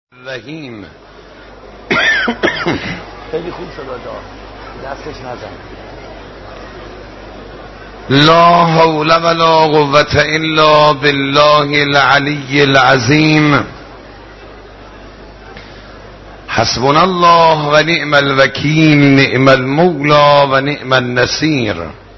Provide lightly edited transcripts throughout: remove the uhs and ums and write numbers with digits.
رحیم. خیلی خوب شد آجا، دستش نزن. لا حول ولا قوة الا بالله العلی العظیم. حسبنا الله و نعم الوکیل، نعم المولا و نعم النصیر.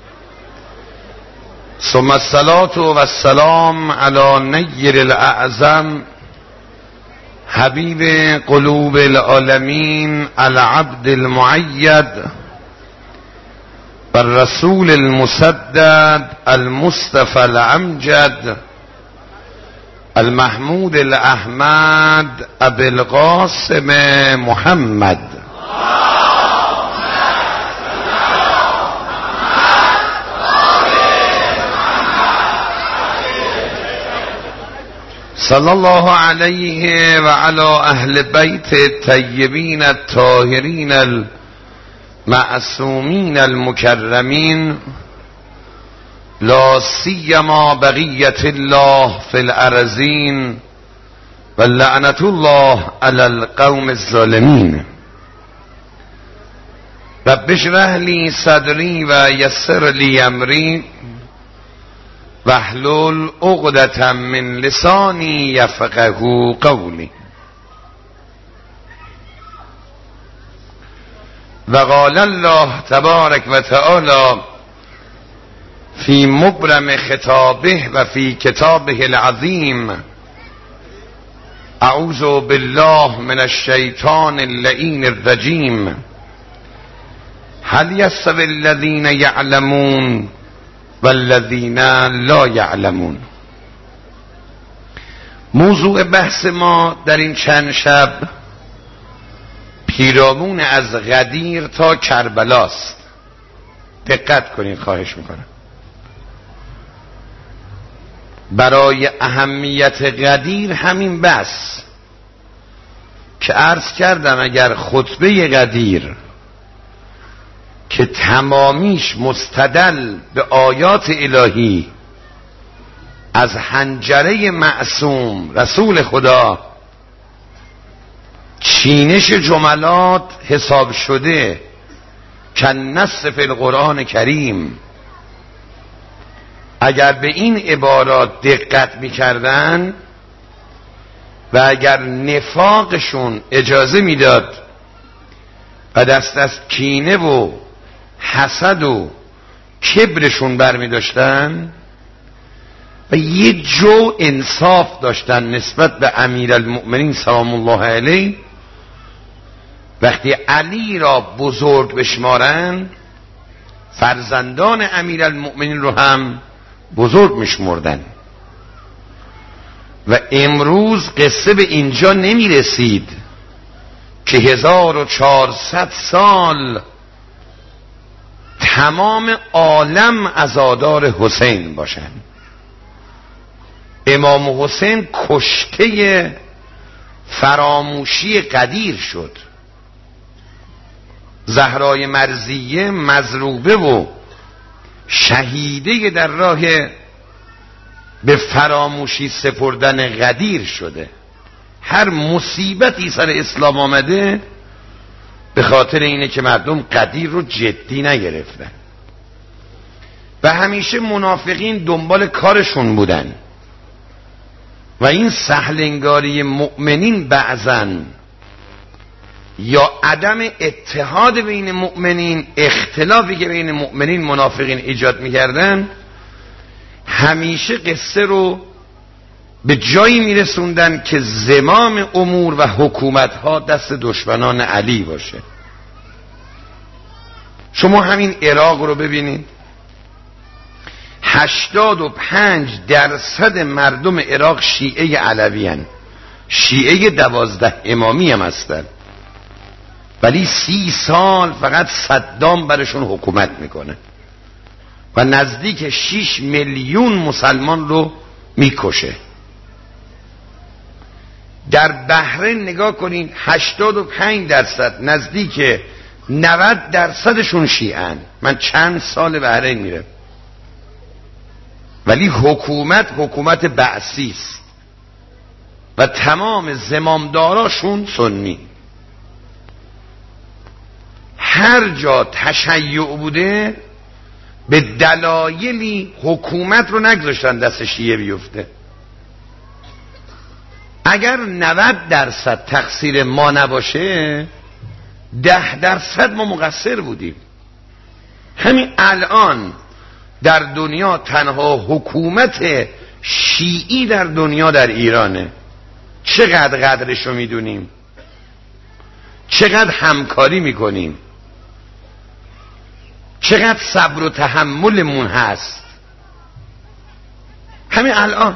ثم الصلاة و السلام علی نیر الاعظم حبیب قلوب العالمین العبد المؤید والرسول المسدد المصطفى الامجد المحمود الاحمد ابي القاسم محمد صلی الله علیه و علی اهل بیت الطیبین الطاهرین المعصومین المکرمین، لا سیما بقیت الله فی الارضین و لعنت الله علی القوم الظالمین. رب اشرح لی صدری و یسر لی امری واحلل عقدة من لسانی یفقهوا قولی. و قال الله تبارک و تعالی فی مبرم خطابه و فی کتابه العظیم: اعوذ بالله من الشیطان اللعین الرجیم. هل یستوی الذین یعلمون والذین لا یعلمون. موضوع بحث ما در این چند شب پیرامون از غدیر تا کربلاست. دقت کنید خواهش میکنم. برای اهمیت غدیر همین بس که عرض کردم اگر خطبه غدیر که تمامیش مستدل به آیات الهی از حنجره معصوم رسول خدا چینش جملات حساب شده کالنص فی القرآن کریم، اگر به این عبارات دقت میکردن و اگر نفاقشون اجازه میداد و دست از کینه و حسد و کبرشون برمی داشتن و یه جو انصاف داشتن نسبت به امیرالمؤمنین سلام الله علیه، وقتی علی را بزرگ بشمارن فرزندان امیرالمؤمنین رو هم بزرگ میشمردن. و امروز قصه به اینجا نمی رسید که 1400 سال تمام عالم عزادار حسین باشن. امام حسین کشته فراموشی قدیر شد. زهرای مرضیه مضروبه و شهیده در راه به فراموشی سپردن قدیر شده. هر مصیبتی سر اسلام آمده به خاطر اینه که مردم قدیر رو جدی نگرفتن و همیشه منافقین دنبال کارشون بودن و این سهلنگاری مؤمنین بعضن یا عدم اتحاد بین مؤمنین، اختلافی که بین مؤمنین منافقین ایجاد میکردن، همیشه قصه رو به جایی میرسوندن که زمام امور و حکومتها دست دشمنان علی باشه. شما همین عراق رو ببینید، 85% مردم عراق شیعه علوی هن، شیعه 12 امامی هم هستن، ولی 30 سال فقط صدام برشون حکومت میکنه و نزدیک 6 میلیون مسلمان رو میکشه. در بحرین نگاه کنین 85% نزدیک 90%شون شیعن. من چند سال بحرین میرم ولی حکومت بعثی است و تمام زمامداراشون سنی. هر جا تشیع بوده به دلایلی حکومت رو نگذاشتن دست شیعه بیفته. اگر 90% تقصیر ما نباشه 10% ما مقصر بودیم. همین الان در دنیا تنها حکومت شیعی در دنیا در ایرانه. چقدر قدرش رو میدونیم، چقدر همکاری میکنیم، چقدر صبر و تحملمون هست. همین الان.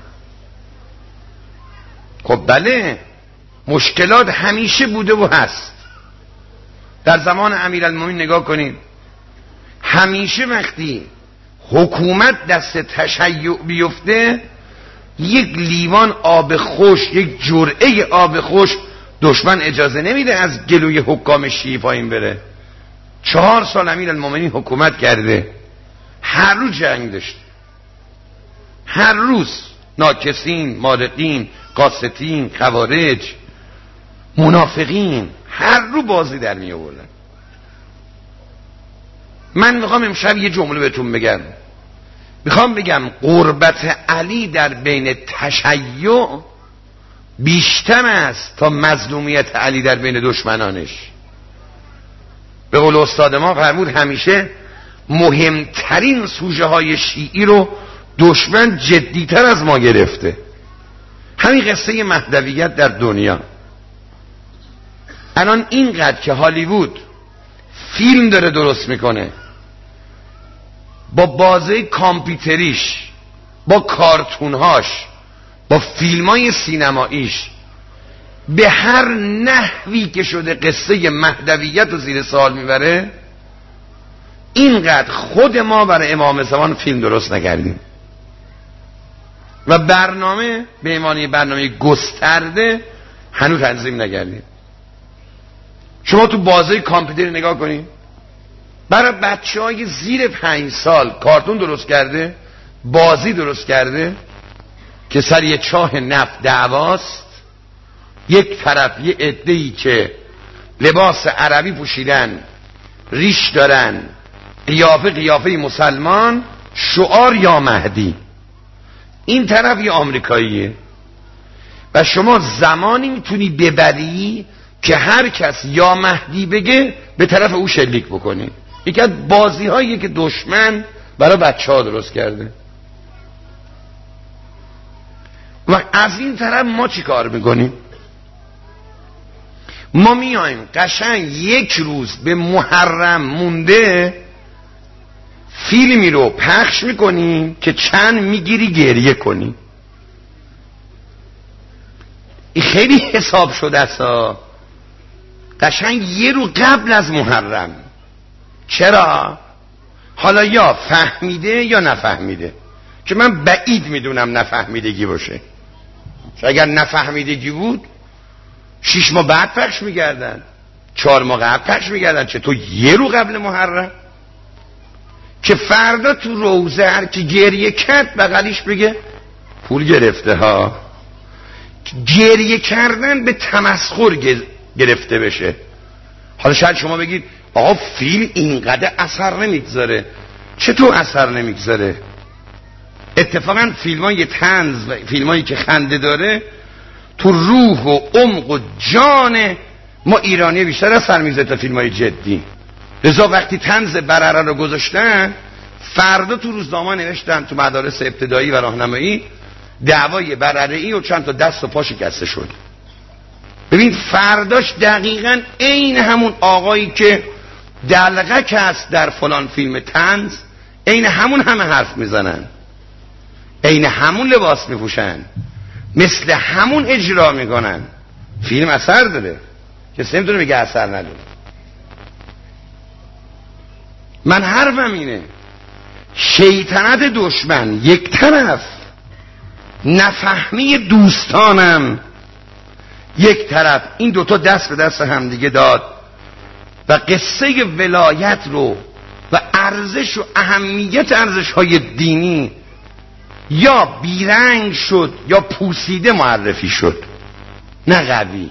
خب بله مشکلات همیشه بوده و هست. در زمان امیرالمومنین نگاه کنید، همیشه وقتی حکومت دست تشیع بیفته یک لیوان آب خوش، یک جرعه آب خوش دشمن اجازه نمیده از گلوی حکام شیعی پایین بره. 4 سال امیرالمومنین حکومت کرده، هر روز جنگ داشته، هر روز ناکسین، مارقین، قاستین، خوارج، منافقین هر رو بازی در می آوردن. من میخوام امشب یه جمله بهتون بگم. میخوام بگم قربت علی در بین تشیع بیشتر است تا مظلومیت علی در بین دشمنانش. به قول استاد ما فرمود همیشه مهمترین سوژه های شیعی رو دشمن جدیتر از ما گرفته. همین قصه مهدویت در دنیا. الان اینقدر که هالیوود فیلم داره درست میکنه با بازه کامپیوتریش، با کارتونهاش، با فیلمای سینماییش، به هر نحوی که شده قصه مهدویت رو زیر سوال میبره، اینقدر خود ما برای امام زمان فیلم درست نکردیم و برنامه به معنی برنامه گسترده هنوز تنظیم نکردیم. شما تو بازه کامپیوتر نگاه کنید، برای بچه‌های زیر 5 سال کارتون درست کرده، بازی درست کرده که سر یه چاه نفت دعواست. یک طرف یه عده‌ای که لباس عربی پوشیدن، ریش دارن، قیافه مسلمان، شعار یا مهدی. این طرف یه آمریکاییه و شما زمانی میتونی ببری که هر کس یا مهدی بگه به طرف او شلیک بکنی. یکی از بازی هایی که دشمن برای بچه ها درست کرده. و از این طرف ما چی کار میکنیم؟ ما میایم قشنگ 1 روز به محرم مونده فیلمی رو پخش میکنیم که چند میگیری گریه کنی. این خیلی حساب شده است. قشنگ 1 روز قبل از محرم. چرا؟ حالا یا فهمیده یا نفهمیده، که من بعید میدونم نفهمیدگی باشه. اگر نفهمیدگی بود 6 ماه بعد پخش میگردن، 4 ماه قبل پخش میگردن. چطور 1 روز قبل محرم؟ که فردا تو روزه هر کی گریه کرد بغلیش بگه پول گرفته ها. گریه کردن به تمسخر گرفته بشه. حالا شاید شما بگید آقا فیلم اینقدر اثر نمیگذاره. چطور اثر نمیگذاره؟ اتفاقا فیلمای طنز و فیلمایی که خنده داره تو روح و عمق و جان ما ایرانی بیشتر اثر میذاره تا فیلمای جدی. لذا وقتی طنز برره رو گذاشتن، فردا تو روزنامه نوشتن تو مدارس ابتدایی و راهنمایی دعوای برره‌ای و چند تا دست و پا شکسته شد. ببین فرداش دقیقاً عین همون آقایی که دلغک است در فلان فیلم طنز، عین همون همه حرف میزنن، عین همون لباس میپوشن، مثل همون اجرا میکنن. فیلم اثر داره، کسی نمیتونه بگه اثر نداره. من حرفم اینه شیطنت دشمن یک طرف، نفهمی دوستانم یک طرف، این دوتا دست به دست همدیگه داد و قصه ولایت رو و ارزش و اهمیت ارزش های دینی یا بیرنگ شد یا پوسیده معرفی شد، نه قوی.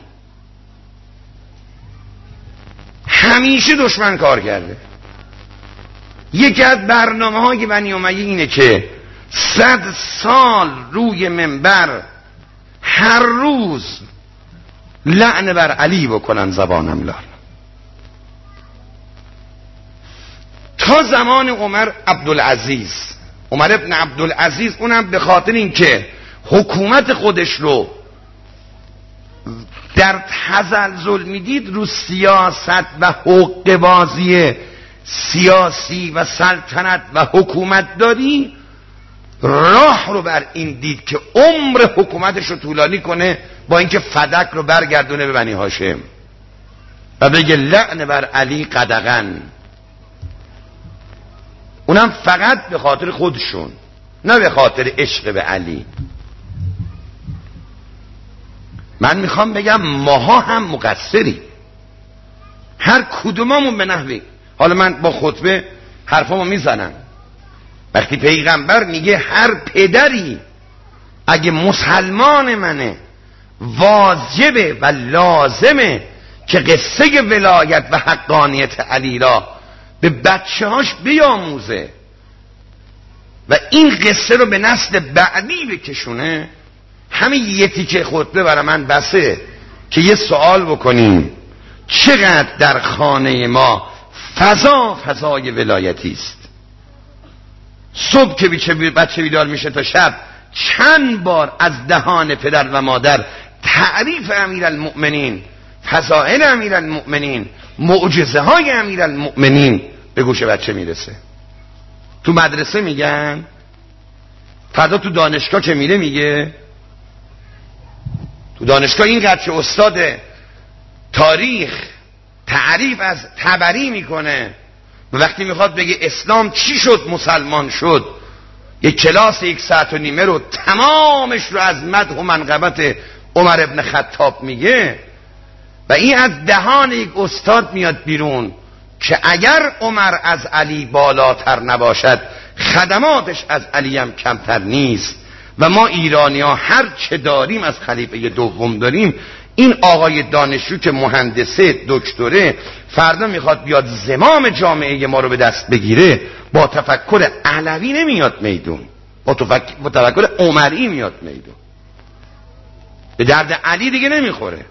همیشه دشمن کار کرده. یکی از برنامه‌های بنی امیه اینه که 100 سال روی منبر هر روز لعن بر علی بکنن زبانم لال. تا زمان عمر ابن عبدالعزیز، اونم به خاطر اینکه حکومت خودش رو در تزلزل میدید، رو سیاست و حقوق بازی سیاسی و سلطنت و حکومت داری، راه رو بر این دید که عمر حکومتش رو طولانی کنه با اینکه فدک رو برگردونه به بنی هاشم و بگه لعن بر علی قدغن. اونم فقط به خاطر خودشون، نه به خاطر عشق به علی. من میخوام بگم ماها هم مقصری، هر کدوممون به نحوی. حالا من با خطبه حرفامو میزنم، وقتی پیغمبر میگه هر پدری اگه مسلمان منه واجبه و لازمه که قصه ولایت و حقانیت علی را به بچه هاش بیاموزه و این قصه رو به نسل بعدی بکشونه، همین یه تیکه خطبه برای من بسه که یه سوال بکنیم چقدر در خانه ما فضای ولایتی است. صبح که بچه بیدار میشه تا شب چند بار از دهان پدر و مادر تعریف امیرالمؤمنین، فضائل امیرالمؤمنین، معجزه های امیرالمؤمنین به گوش بچه میرسه. تو مدرسه میگن، فردا تو دانشگاه که میره میگه، تو دانشگاه اینقدر که استاد تاریخ تعریف از طبری میکنه و وقتی میخواد بگه اسلام چی شد مسلمان شد، یک کلاس 1.5 ساعت رو تمامش رو از مدح و منقبت عمر ابن خطاب میگه و این از دهان یک استاد میاد بیرون که اگر عمر از علی بالاتر نباشد خدماتش از علی هم کمتر نیست و ما ایرانی ها هر چه داریم از خلیفه دوم داریم. این آقای دانشجو که مهندسه دکتره فردا میخواد بیاد زمام جامعه ما رو به دست بگیره، با تفکر علوی نمیاد میدون، با تفکر عمری میاد میدون، به درد علی دیگه نمیخوره.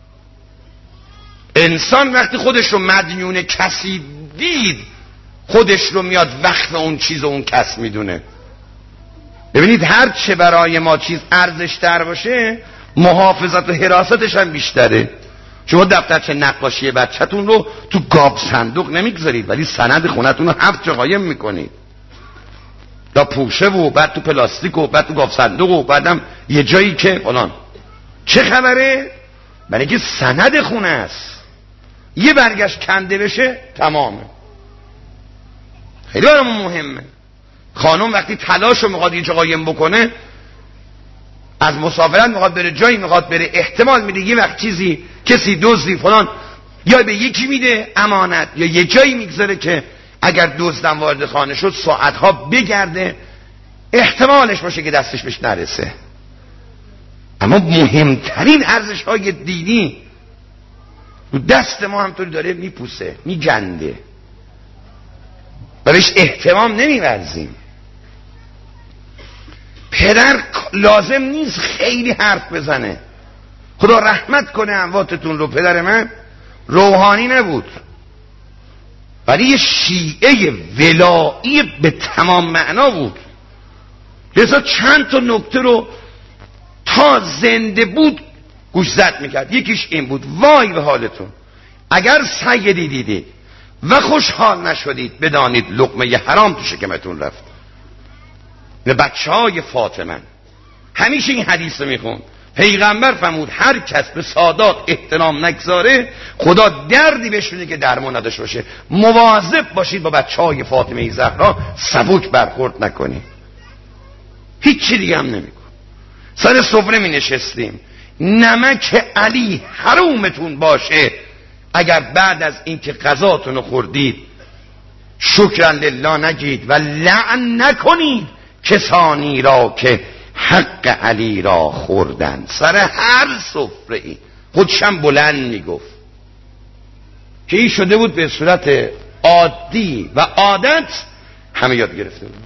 انسان وقتی خودش رو مدیون کسی دید خودش رو میاد وقف اون چیز و اون کس میدونه. ببینید هر چه برای ما چیز ارزش تر باشه محافظت و حراستش هم بیشتره. شما دفترچه نقاشی بچه‌تون رو تو گاب صندوق نمیگذارید ولی سند خونتون رو 7 جا قایم میکنید، دا پوشه و بعد تو پلاستیک و بعد تو گاب صندوق و بعدم یه جایی که فلان. چه خبره؟ برای اینکه سند خونه است، یه برگشت کنده بشه تمامه. خیلی برامون مهمه. خانم وقتی تلاش رو میخواد یه جا قایم بکنه، از مسافرت میخواد بره جایی میخواد بره، احتمال میده یه وقت چیزی کسی دزدی فلان یا به یکی میده امانت یا یه جایی میگذاره که اگر دزدم وارد خانه شد ساعتها بگرده، احتمالش باشه که دستش بهش نرسه. اما مهمترین ارزش های دینی رو دست ما همطوری داره میپوسه، میگنده و بهش احترام نمیورزیم. پدر لازم نیست خیلی حرف بزنه. خدا رحمت کنه امواتتون رو. پدر من روحانی نبود ولی یه شیعه ولایی به تمام معنا بود، لذا چند تا نکته رو تا زنده بود گوش زد میکرد. یکیش این بود: وای به حالتون اگر سیدی دیدید و خوشحال نشدید بدانید لقمه حرام تو شکمتون رفت. به بچه های فاطمه همیشه این حدیث رو میخون. پیغمبر فرمود هر کس به سادات احترام نگذاره خدا دردی بهش میده که درمان نداشته باشه. مواظب باشید با بچه های فاطمه زهرا سبک برخورد نکنید. هیچ چی دیگه هم نمیکن. سر سفره می نشستیم، نمک علی حرومتون باشه اگر بعد از اینکه غذاتون رو خوردید شکرا لله نگید و لعن نکنید کسانی را که حق علی را خوردند. سر هر سفره ای خودشم بلند میگفت که این شده بود به صورت عادی و عادت همه یاد گرفته بود.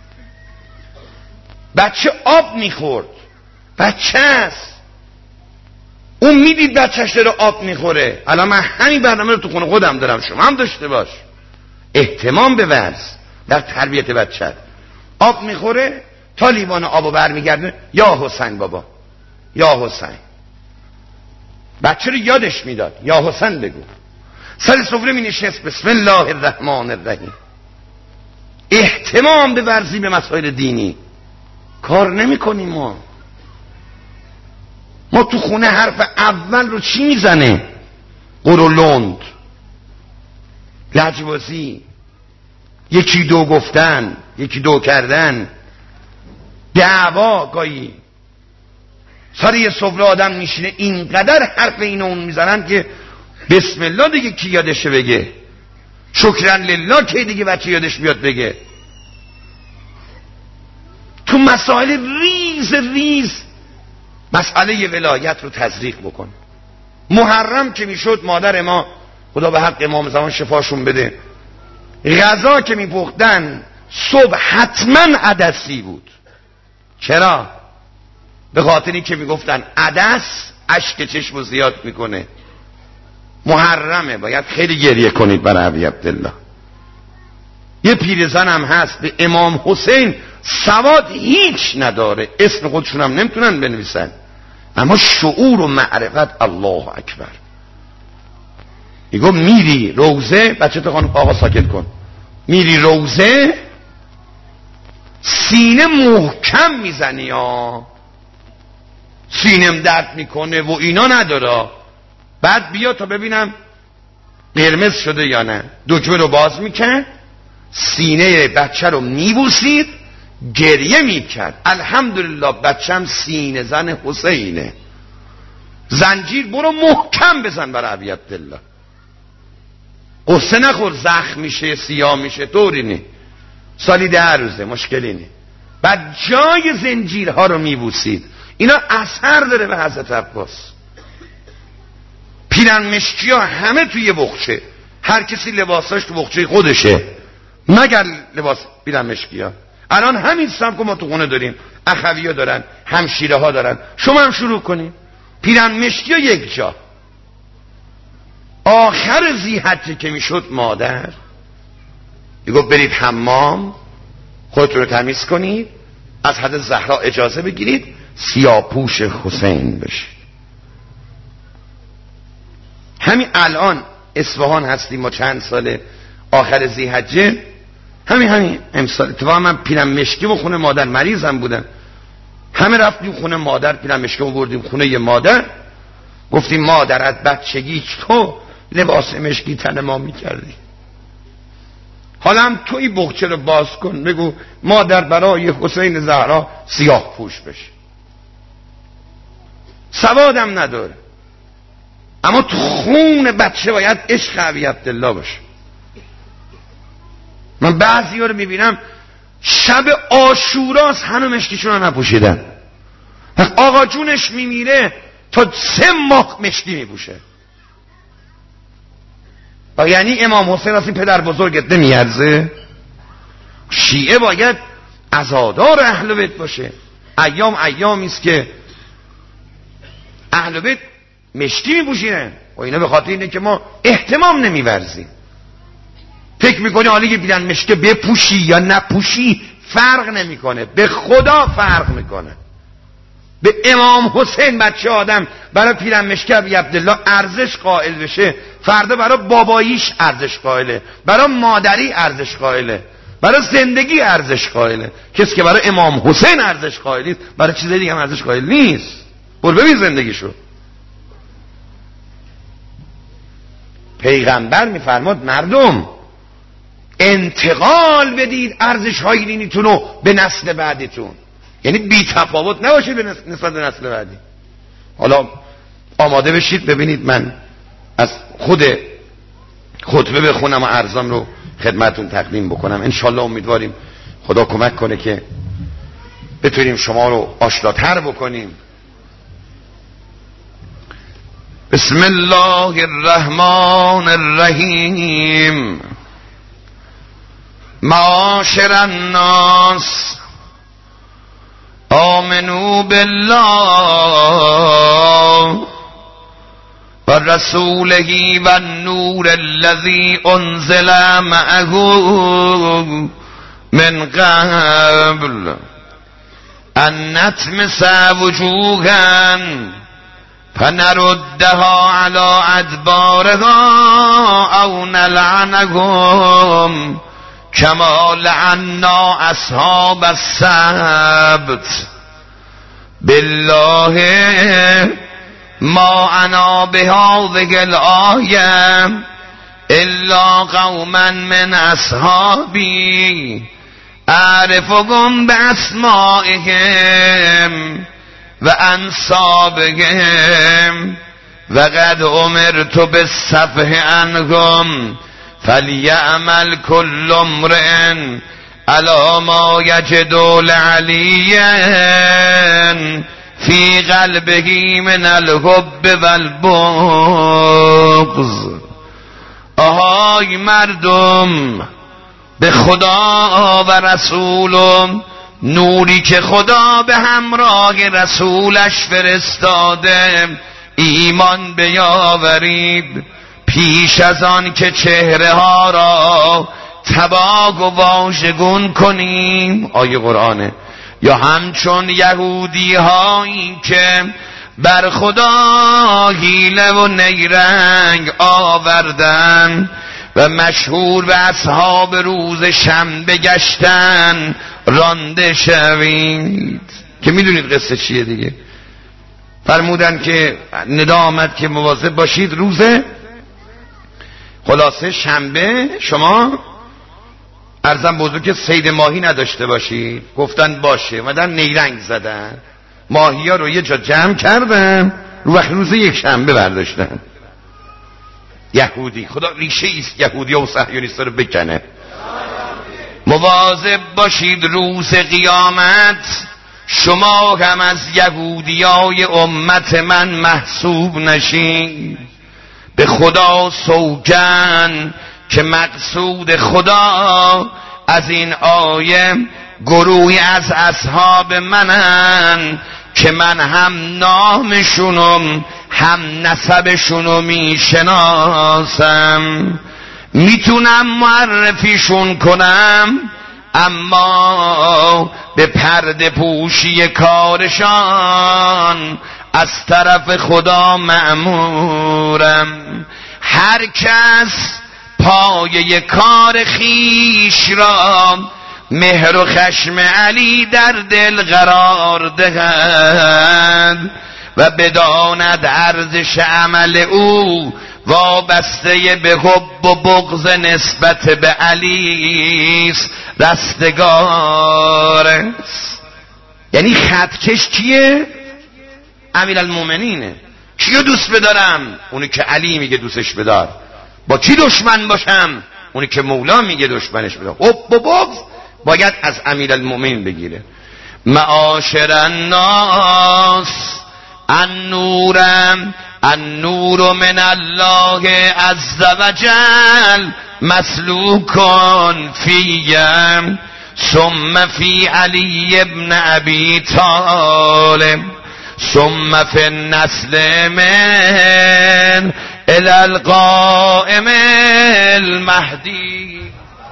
بچه آب میخورد، بچه است، اون میدید بچهش داره آب میخوره. الان من همین برنامه رو تو خونه خودم دارم، شما هم داشته باش. اهتمام بورز در تربیت بچه. آب میخوره تا لیوان آبو برمیگردونه، یا حسین بابا، یا حسین. بچه رو یادش میداد یا حسین بگو. سر سفره می نشست بسم الله الرحمن الرحیم. اهتمام بورزی به مسائل دینی. کار نمی کنیم ما تو خونه حرف اول رو چی میزنه؟ قرولند، لجبازی، یکی دو گفتن، یکی دو کردن، دعوا. گاهی سر یه سفره آدم میشینه اینقدر حرف این و اون میزنن که بسم الله دیگه کی یادشه بگه؟ شکرن لله کی دیگه بچه یادش بیاد بگه؟ تو مسائل ریز مسئله ولایت رو تزریق بکن. محرم که میشد مادر ما، خدا به حق امام زمان شفاشون بده، غذا که میپختن صبح حتما عدسی بود. چرا؟ به خاطری که میگفتن عدس اشک چشم زیاد میکنه، محرمه، باید خیلی گریه کنید برای ابی عبدالله. یه پیرزن هم هست به امام حسین سواد هیچ نداره، اسم خودشون هم نمیتونن بنویسن، اما شعور و معرفت الله اکبر. میگو میری روزه، بچه تو خانم آقا ساکت کن، میری روزه سینه محکم میزنی ها، سینم درد میکنه و اینا نداره، بعد بیا تا ببینم قرمز شده یا نه. دکمه رو باز میکرد، سینه بچه رو میبوسید، گریه میکرد. الحمدلله بچم سینه زن حسینه. زنجیر برو محکم بزن برای ابی عبدالله، قصه نخور زخم میشه سیاه میشه، طوری نه، سالی 10 روزه، مشکلی نه. بعد جای زنجیرها رو میبوسید. اینا اثر داره به حضرت عباس. پیرن مشکی ها همه توی بخچه، هر کسی لباساش تو بخچه خودشه مگر لباس پیرن مشکی ها. الان همین سمت که ما تو خونه داریم، اخوی ها دارن، همشیره ها دارن، شما هم شروع کنیم. پیرن مشکی ها یک جا. آخر ذی‌حجه که میشد مادر میگفت برید حمام، خودتون رو تمیز کنید، از حضرت زهرا اجازه بگیرید سیاه‌پوش حسین بشید. همین الان اصفهان هستیم ما چند سال آخر ذی‌حجه، همین امسال اتفاقا من پیرن مشکی و خونه مادر مریضم بودم، همه رفتیم خونه مادر، پیرن مشکی رو بردیم خونه ی مادر، گفتیم مادر از بچگی تو لباس مشکی تن ما میکردی، حالا هم توی بخچه رو باز کن بگو مادر برای حسین زهرا سیاه پوش بشه. سوادم نداره، اما تو خون بچه باید عشق ابی عبدالله باشه. من بعضی ها رو میبینم شب عاشوراست هنو مشکیشون رو نپوشیدن، آقا جونش میمیره تا 3 ماه مشکی میپوشه. و یعنی امام حسین از این پدر بزرگت نمیارزه؟ شیعه باید عزادار اهل بیت باشه. ایامیست که اهل بیت مشکی میپوشینن و اینا به خاطر اینه که ما اهتمام نمیورزیم. فکر میکنی حالا که بیدن مشکی بپوشی یا نپوشی فرق نمیکنه، به خدا فرق میکنه. به امام حسین بچه آدم برای پیرن مشکی ابی عبدالله ارزش قائل بشه، فردا برای باباییش ارزش قائله، برای مادری ارزش قائله، برای زندگی ارزش قائله. کسی که برای امام حسین ارزش قائل برای چیز دیگه هم ارزش قائل نیست. برو ببین زندگیشو. پیغمبر میفرماد مردم انتقال بدید ارزش های دینیتون رو به نسل بعدیتون، یعنی بی تفاوت نباشید به نسبت نسل بعدی. حالا آماده بشید ببینید من از خود خطبه بخونم و ارزام رو خدمتون تقدیم بکنم. انشالله امیدواریم خدا کمک کنه که بتونیم شما رو آشناتر بکنیم. بسم الله الرحمن الرحیم. معاشر الناس آمنوا بالله و رسوله و النور الذی انزل معه من قبل ان نطمس وجوها فنردها على ادبارها او نلعنهم كما لعنا اصحاب السبت بالله ما انا بهذه الآية الا قوما من اصحابي اعرفهم باسمائهم و انصابهم و قد امرت بالصفح عنهم فلیعمل کل امرئ علی ما یجد لعلی فی قلبه من الحب والبغض. آهای مردم، به خدا و رسولم، نوری که خدا به همراه رسولش فرستاده، ایمان بیاورید پیش از آن که چهره ها را تباه و واژگون کنیم. آیه قرآنه. یا همچون یهودی هایی که بر خدا حیله و نیرنگ آوردن و مشهور به اصحاب روز شنبه گشتن رانده شوید. که میدونید قصه چیه دیگه. فرمودن که ندا آمد که مواظب باشید روزه خلاصه شنبه شما ارزم بزرگ صید ماهی نداشته باشید. گفتن باشه. اومدن نیرنگ زدن، ماهی ها رو یه جا جمع کردن، رو وقت روز یک شنبه برداشتن. یهودی، خدا ریشه ایست یهودی و صهیونیستا رو بکنه. مواظب باشید روز قیامت شما هم از یهودیای امت من محسوب نشین. به خدا سوگند که مقصود خدا از این آیه گروهی از اصحاب منن که من هم نامشونم هم نسبشونو میشناسم، میتونم معرفیشون کنم، اما به پرده پوشی کارشان از طرف خدا مأمورم. هر کس پایه کار خیش را مهر و خشم علی در دل قرار دهد و بداند ارزش عمل او وابسته به حب و بغض نسبت به علی است، رستگار است. یعنی خطکش کیه؟ امیرالمومنینه. کیو دوست بدارم؟ اونی که علی میگه دوستش بدار. با کی دشمن باشم؟ اونی که مولا میگه دشمنش بدار. حب و بغض باید از امیرالمومنین بگیره. معاشر الناس النور من الله عز وجل مسلوک فیم ثم فی علی ابن ابی طالب ثم فی النسل من الى القائم المهدی.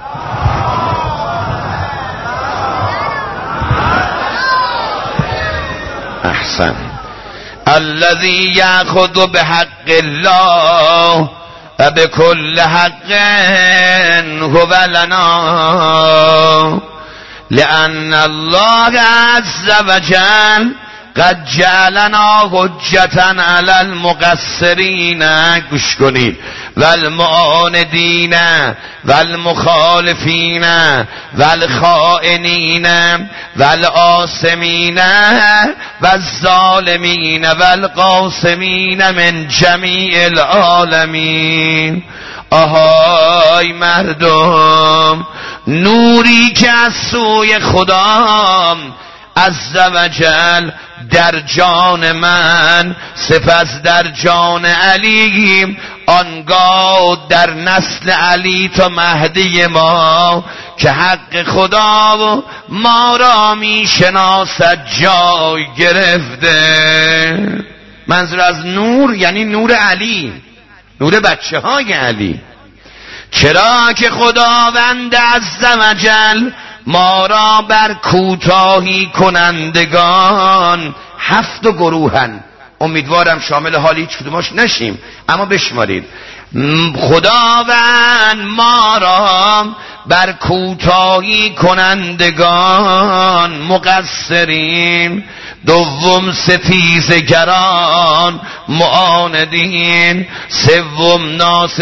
احسن. الذي يأخذ بحق الله وبكل حق هو لنا لأن الله عز وجل قد جعلنا حجة على المقصرين گوش کنید والمعاندين والمخالفين والخائنين والآثمين والظالمين والقاسمين من جميع العالمين. آهای مردم، نوری که از سوی خدا عز و جل در جان من، سپس در جان علی، آنگاه در نسل علی تا مهدی ما که حق خدا و ما را می شناسد جای گرفته. منظور از نور یعنی نور علی، نور بچه های علی. چرا که خداوند عز و جل ما را بر کوتاهی کنندگان 7 گروهن، امیدوارم شامل حال هیچ کدومش نشیم اما بشمارید. خداوند ما را بر کوتاهی کنندگان مقصرین، دوم ستیزگران معاندین، سوم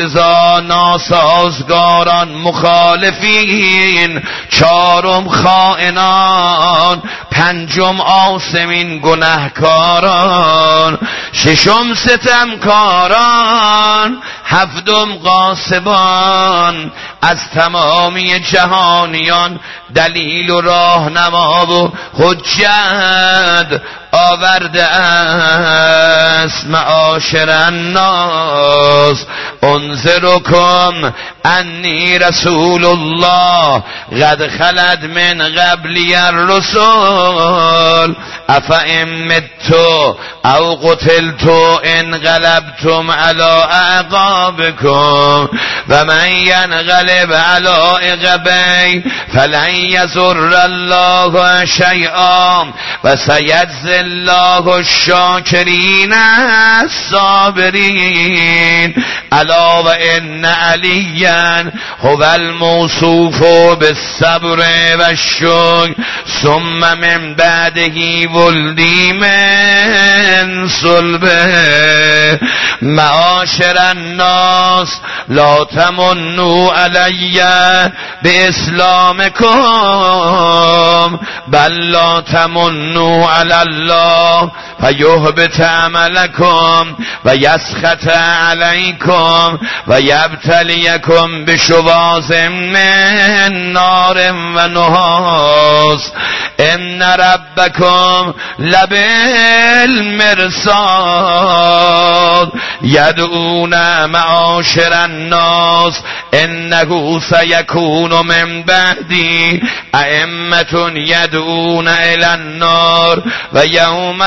ناسازگاران مخالفین، چهارم خائنان، پنجم آثمین گنهکاران، ششم ستمکاران، هفتم غاصبان. از تمامی جهانیان دلیل و راهنما و حجت آورده است. معاشر الناس انذرکم انی رسول الله قد خلت من قبلی الرسل افئن مت او قتلت انقلبتم علی اعقابکم و من ینقلب علی عقبیه فلن یضر الله شیئا و سیجزی الله الشاکرین الصابرین. الا و ان علیا هو الموصوف بالصبر و الشکر ثم من بعده ولدی من صلبه. معاشر الناس لا تمنوا علی باسلامکم بل لا تمنوا علی الله فیحبط عملکم و یسخط علیکم و یبتلیکم بشواظ من نار و نحاس. ان ربکم لبالمرصاد یدعون معاشر الناس انه سیکون من بعدی ائمة یدعون الی النار و یوم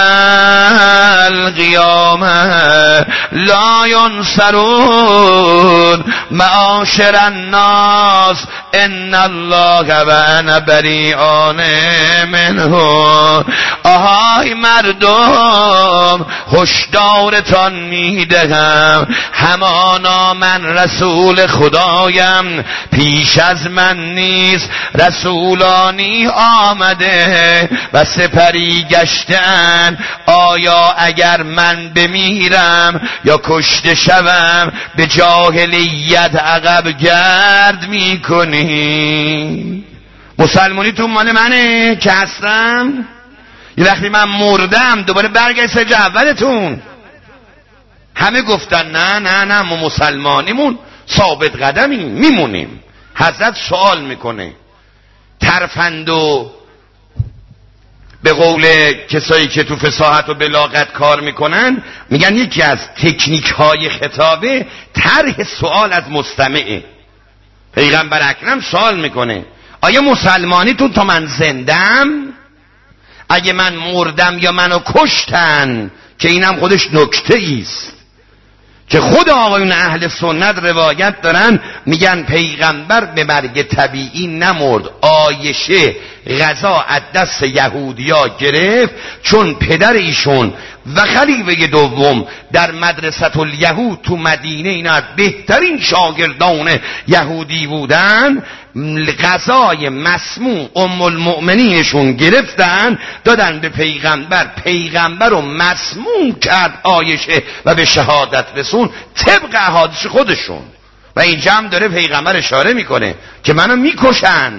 القیامه لا ینصرون. معاشر الناس ان الله و انا بریئان منه. آهای مردم هشدارتان میدهم، همانا من رسول خدایم، پیش از من نیست رسولانی آمده و سپری گشتن. آیا اگر من بمیرم یا کشته شوم به جاهلیت عقب گرد میکنی؟ مسلمانی تو مال منه که هستم؟ یه وقتی من مردم دوباره برگشت سج اولتون. همه گفتن نه نه نه ما مسلمانیمون ثابت قدمیم میمونیم. حضرت سوال میکنه، ترفند و به قول کسایی که تو فصاحت و بلاغت کار میکنن میگن یکی از تکنیک های خطابه طرح سوال از مستمعه. پیغمبر اکرم سوال میکنه آیا مسلمانیتون تا من زندم؟ اگه من مردم یا منو کشتن؟ که اینم خودش نکته ایست که خود آقایون اهل سنت روایت دارن، میگن پیغمبر به مرگ طبیعی نمرد، عایشه غذا از دست یهودیا گرفت چون پدر ایشون و خلیفه دوم در مدرسه الیهود تو مدینه اینا بهترین شاگردان یهودی بودن، غذای مسموم ام المؤمنینشون گرفتن دادن به پیغمبر، پیغمبر رو مسموم کرد عایشه و به شهادت رسون طبق احادیث خودشون. و اینجا هم داره پیغمبر اشاره میکنه که منو میکشن.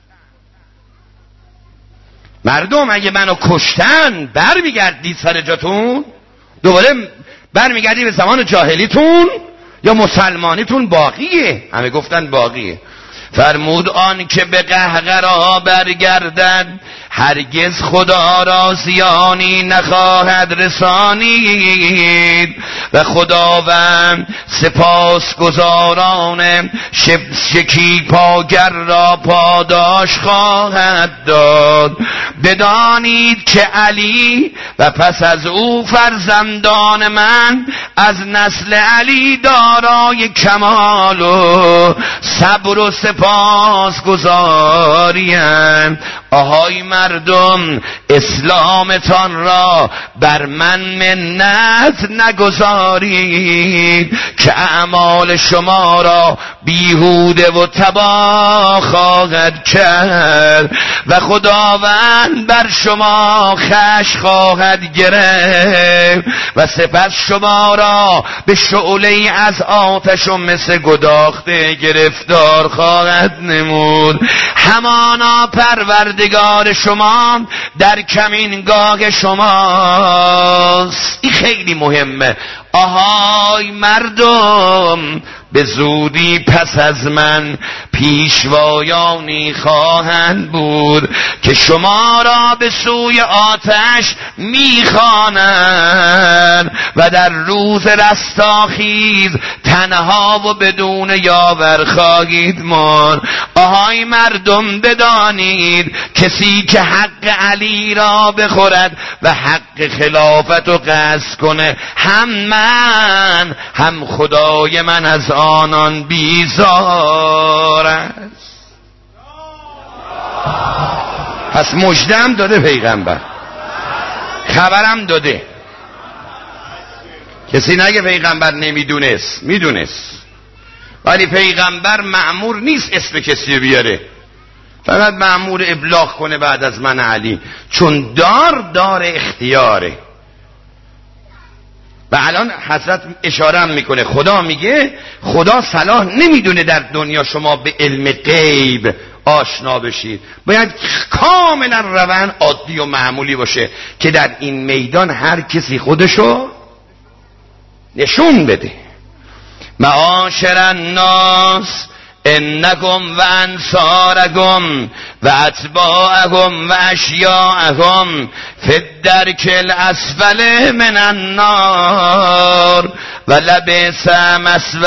مردم اگه منو کشتن برمیگردید سر جاتون؟ دوباره برمیگردید به زمان جاهلیتون یا مسلمانیتون باقیه؟ همه گفتن باقیه. فرمود آن که به قهقرا برگردد هرگز خدا را زیانی نخواهد رسانید و خداوند سپاسگزاران شکیباگر را پاداش خواهد داد. بدانید که علی و پس از او فرزندان من از نسل علی دارای کمال و صبر و سپاسگزاریم. آهای مردم، اسلامتان را بر من منت نگذارید که اعمال شما را بیهوده و تباه خواهد کرد و خداوند بر شما خشم خواهد گرفت و سپس شما را به شعله از آتش و مس گداخته گرفتار خواهد نمود. همانا پروردگار شما در کمینگاه شماست. این خیلی مهمه. آهای مردم، به زودی پس از من پیشوایانی خواهند بود که شما را به سوی آتش میخوانند و در روز رستاخیز تنها و بدون یاور خواهید ماند. آهای مردم، بدانید کسی که حق علی را بخورد و حق خلافت رو قصد کنه، هم من هم خدای من از آنان بیزار است. پس مژده‌ام داده پیغمبر، خبرم داده. کسی نگه پیغمبر نمیدونست، میدونست، ولی پیغمبر مأمور نیست اسم کسی بیاره، فقط مأمور ابلاغ کنه بعد از من علی، چون دار اختیاره. و الان حضرت اشاره هم میکنه، خدا میگه خدا صلاح نمیدونه در دنیا شما به علم غیب آشنا بشید، باید کاملا روان عادی و معمولی باشه که در این میدان هر کسی خودشو نشون بده. معاشر الناس انکم و انصارکم و اتباعکم و اشیاعکم فی الدرک الاسفل من النار و لبئس مثوی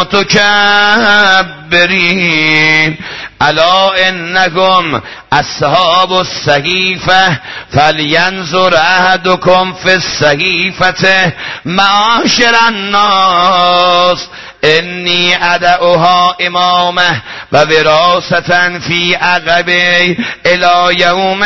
المتکبرین. الا انکم اصحاب الصحیفه فلینظر احدکم فی الصحیفه. معاشر الناس انی ادعوها امامه و وراثة فی عقبی الی یوم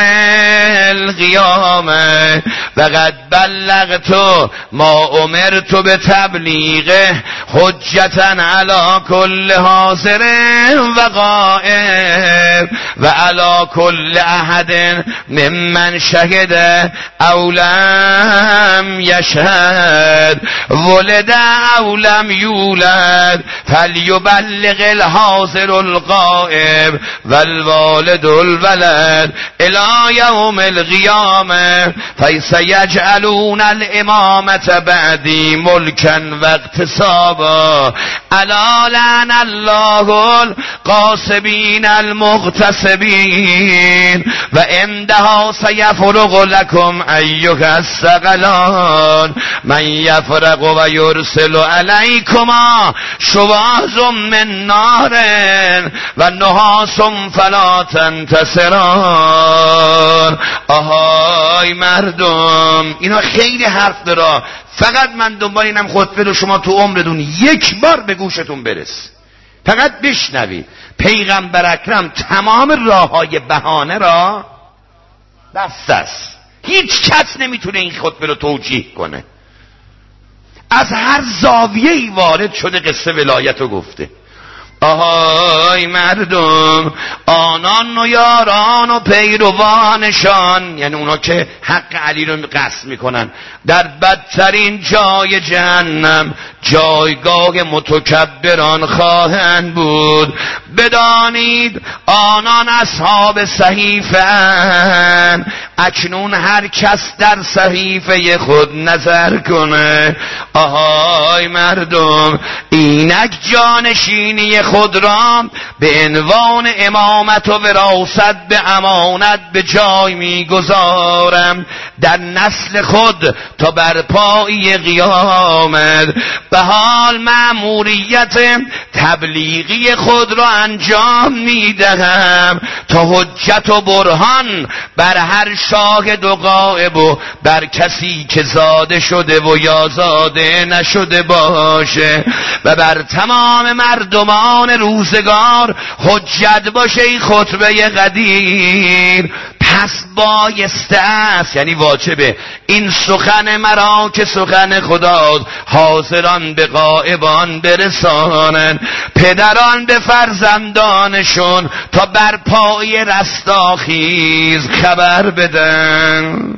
القیامه و قد بلغت ما امرت بتبلیغه حجة علی کل حاضر و غائب و علی کل احد ممن شهد او لم یشهد ولد او لم یولد فلیبلغ الحاضر الغائب والوالد الولد الی یوم القیامه فسیجعلون الامامة بعدی ملکا و اغتصابا الا لعن الله الغاصبین المغتصبین و عندها سیفرغ لکم ایها الثقلان من یفرغ و یرسل علیکما شواظ من نار و نحاس فلا تنتصران. آهای مردم، اینا خیلی حرف داره، فقط من دنبال اینم خطبه رو شما تو عمرتون یک بار به گوشتون برس، فقط بشنوید. پیغمبر اکرم تمام راههای بهانه را بسته است، هیچ کس نمیتونه این خطبه رو توجیه کنه. از هر زاویه‌ای وارد شده قصه ولایت رو گفته. آهای مردم، آنان و یاران و پیروانشان، یعنی اونا که حق علی رو قصد میکنن، در بدترین جای جهنم، جایگاه متکبران خواهند بود. بدانید آنان اصحاب صحیفه اند. اکنون هر کس در صحیفه خود نظر کنه. آهای مردم، اینک جانشینی خود را به عنوان امامت و وراثت به امانت به جای میگذارم در نسل خود تا برپایی قیامت. به حال مأموریت تبلیغی خود را انجام میدهم تا حجت و برهان بر هر شاهد و غائب و بر کسی که زاده شده و یا زاده نشده باشه و بر تمام مردمان روزگار حجت باشه. ای خطبه قدیر، پس بایسته است، یعنی واجبه، این سخن مرا که سخن خداست حاضران به غائبان برسانند، پدران به فرزندانشون تا بر پای رستاخیز خبر بدن.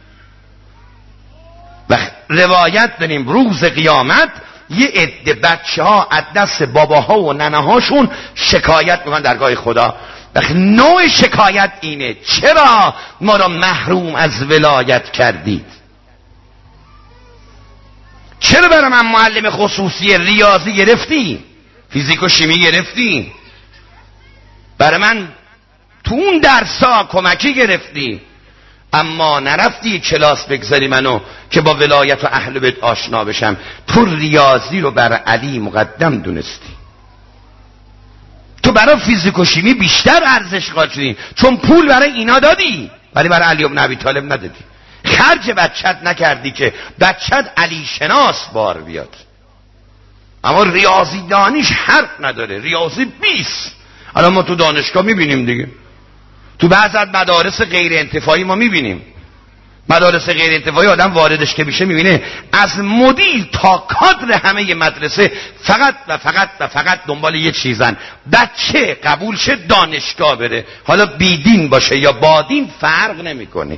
و روایت داریم روز قیامت یه عده بچه ها از دست باباها و ننهاشون شکایت میکنن درگاه خدا. نوع شکایت اینه: چرا ما را محروم از ولایت کردید؟ چرا برای من معلم خصوصی ریاضی گرفتی؟ فیزیک و شیمی گرفتی؟ برای من تو اون درسا کمکی گرفتی، اما نرفتی کلاس بگذاری منو که با ولایت و اهل بیت آشنا بشم. تو ریاضی رو برای علی مقدم دونستی، تو برای فیزیک و شیمی بیشتر ارزش قائل شدی چون پول برای اینا دادی، ولی برای علی ابن ابی طالب ندادی. خرج بچت نکردی که بچت علی شناس بار بیاد. اما ریاضی دانیش حرف نداره، ریاضی 20. الان ما تو دانشگاه میبینیم دیگه، تو بعض از مدارس غیر انتفاعی ما میبینیم. مدارس غیر انتفاعی آدم واردش که میشه میبینه از مدیر تا کادر همه مدرسه فقط و فقط و فقط دنبال یه چیزن: بچه قبول شه دانشگاه بره، حالا بیدین باشه یا بادین فرق نمیکنه.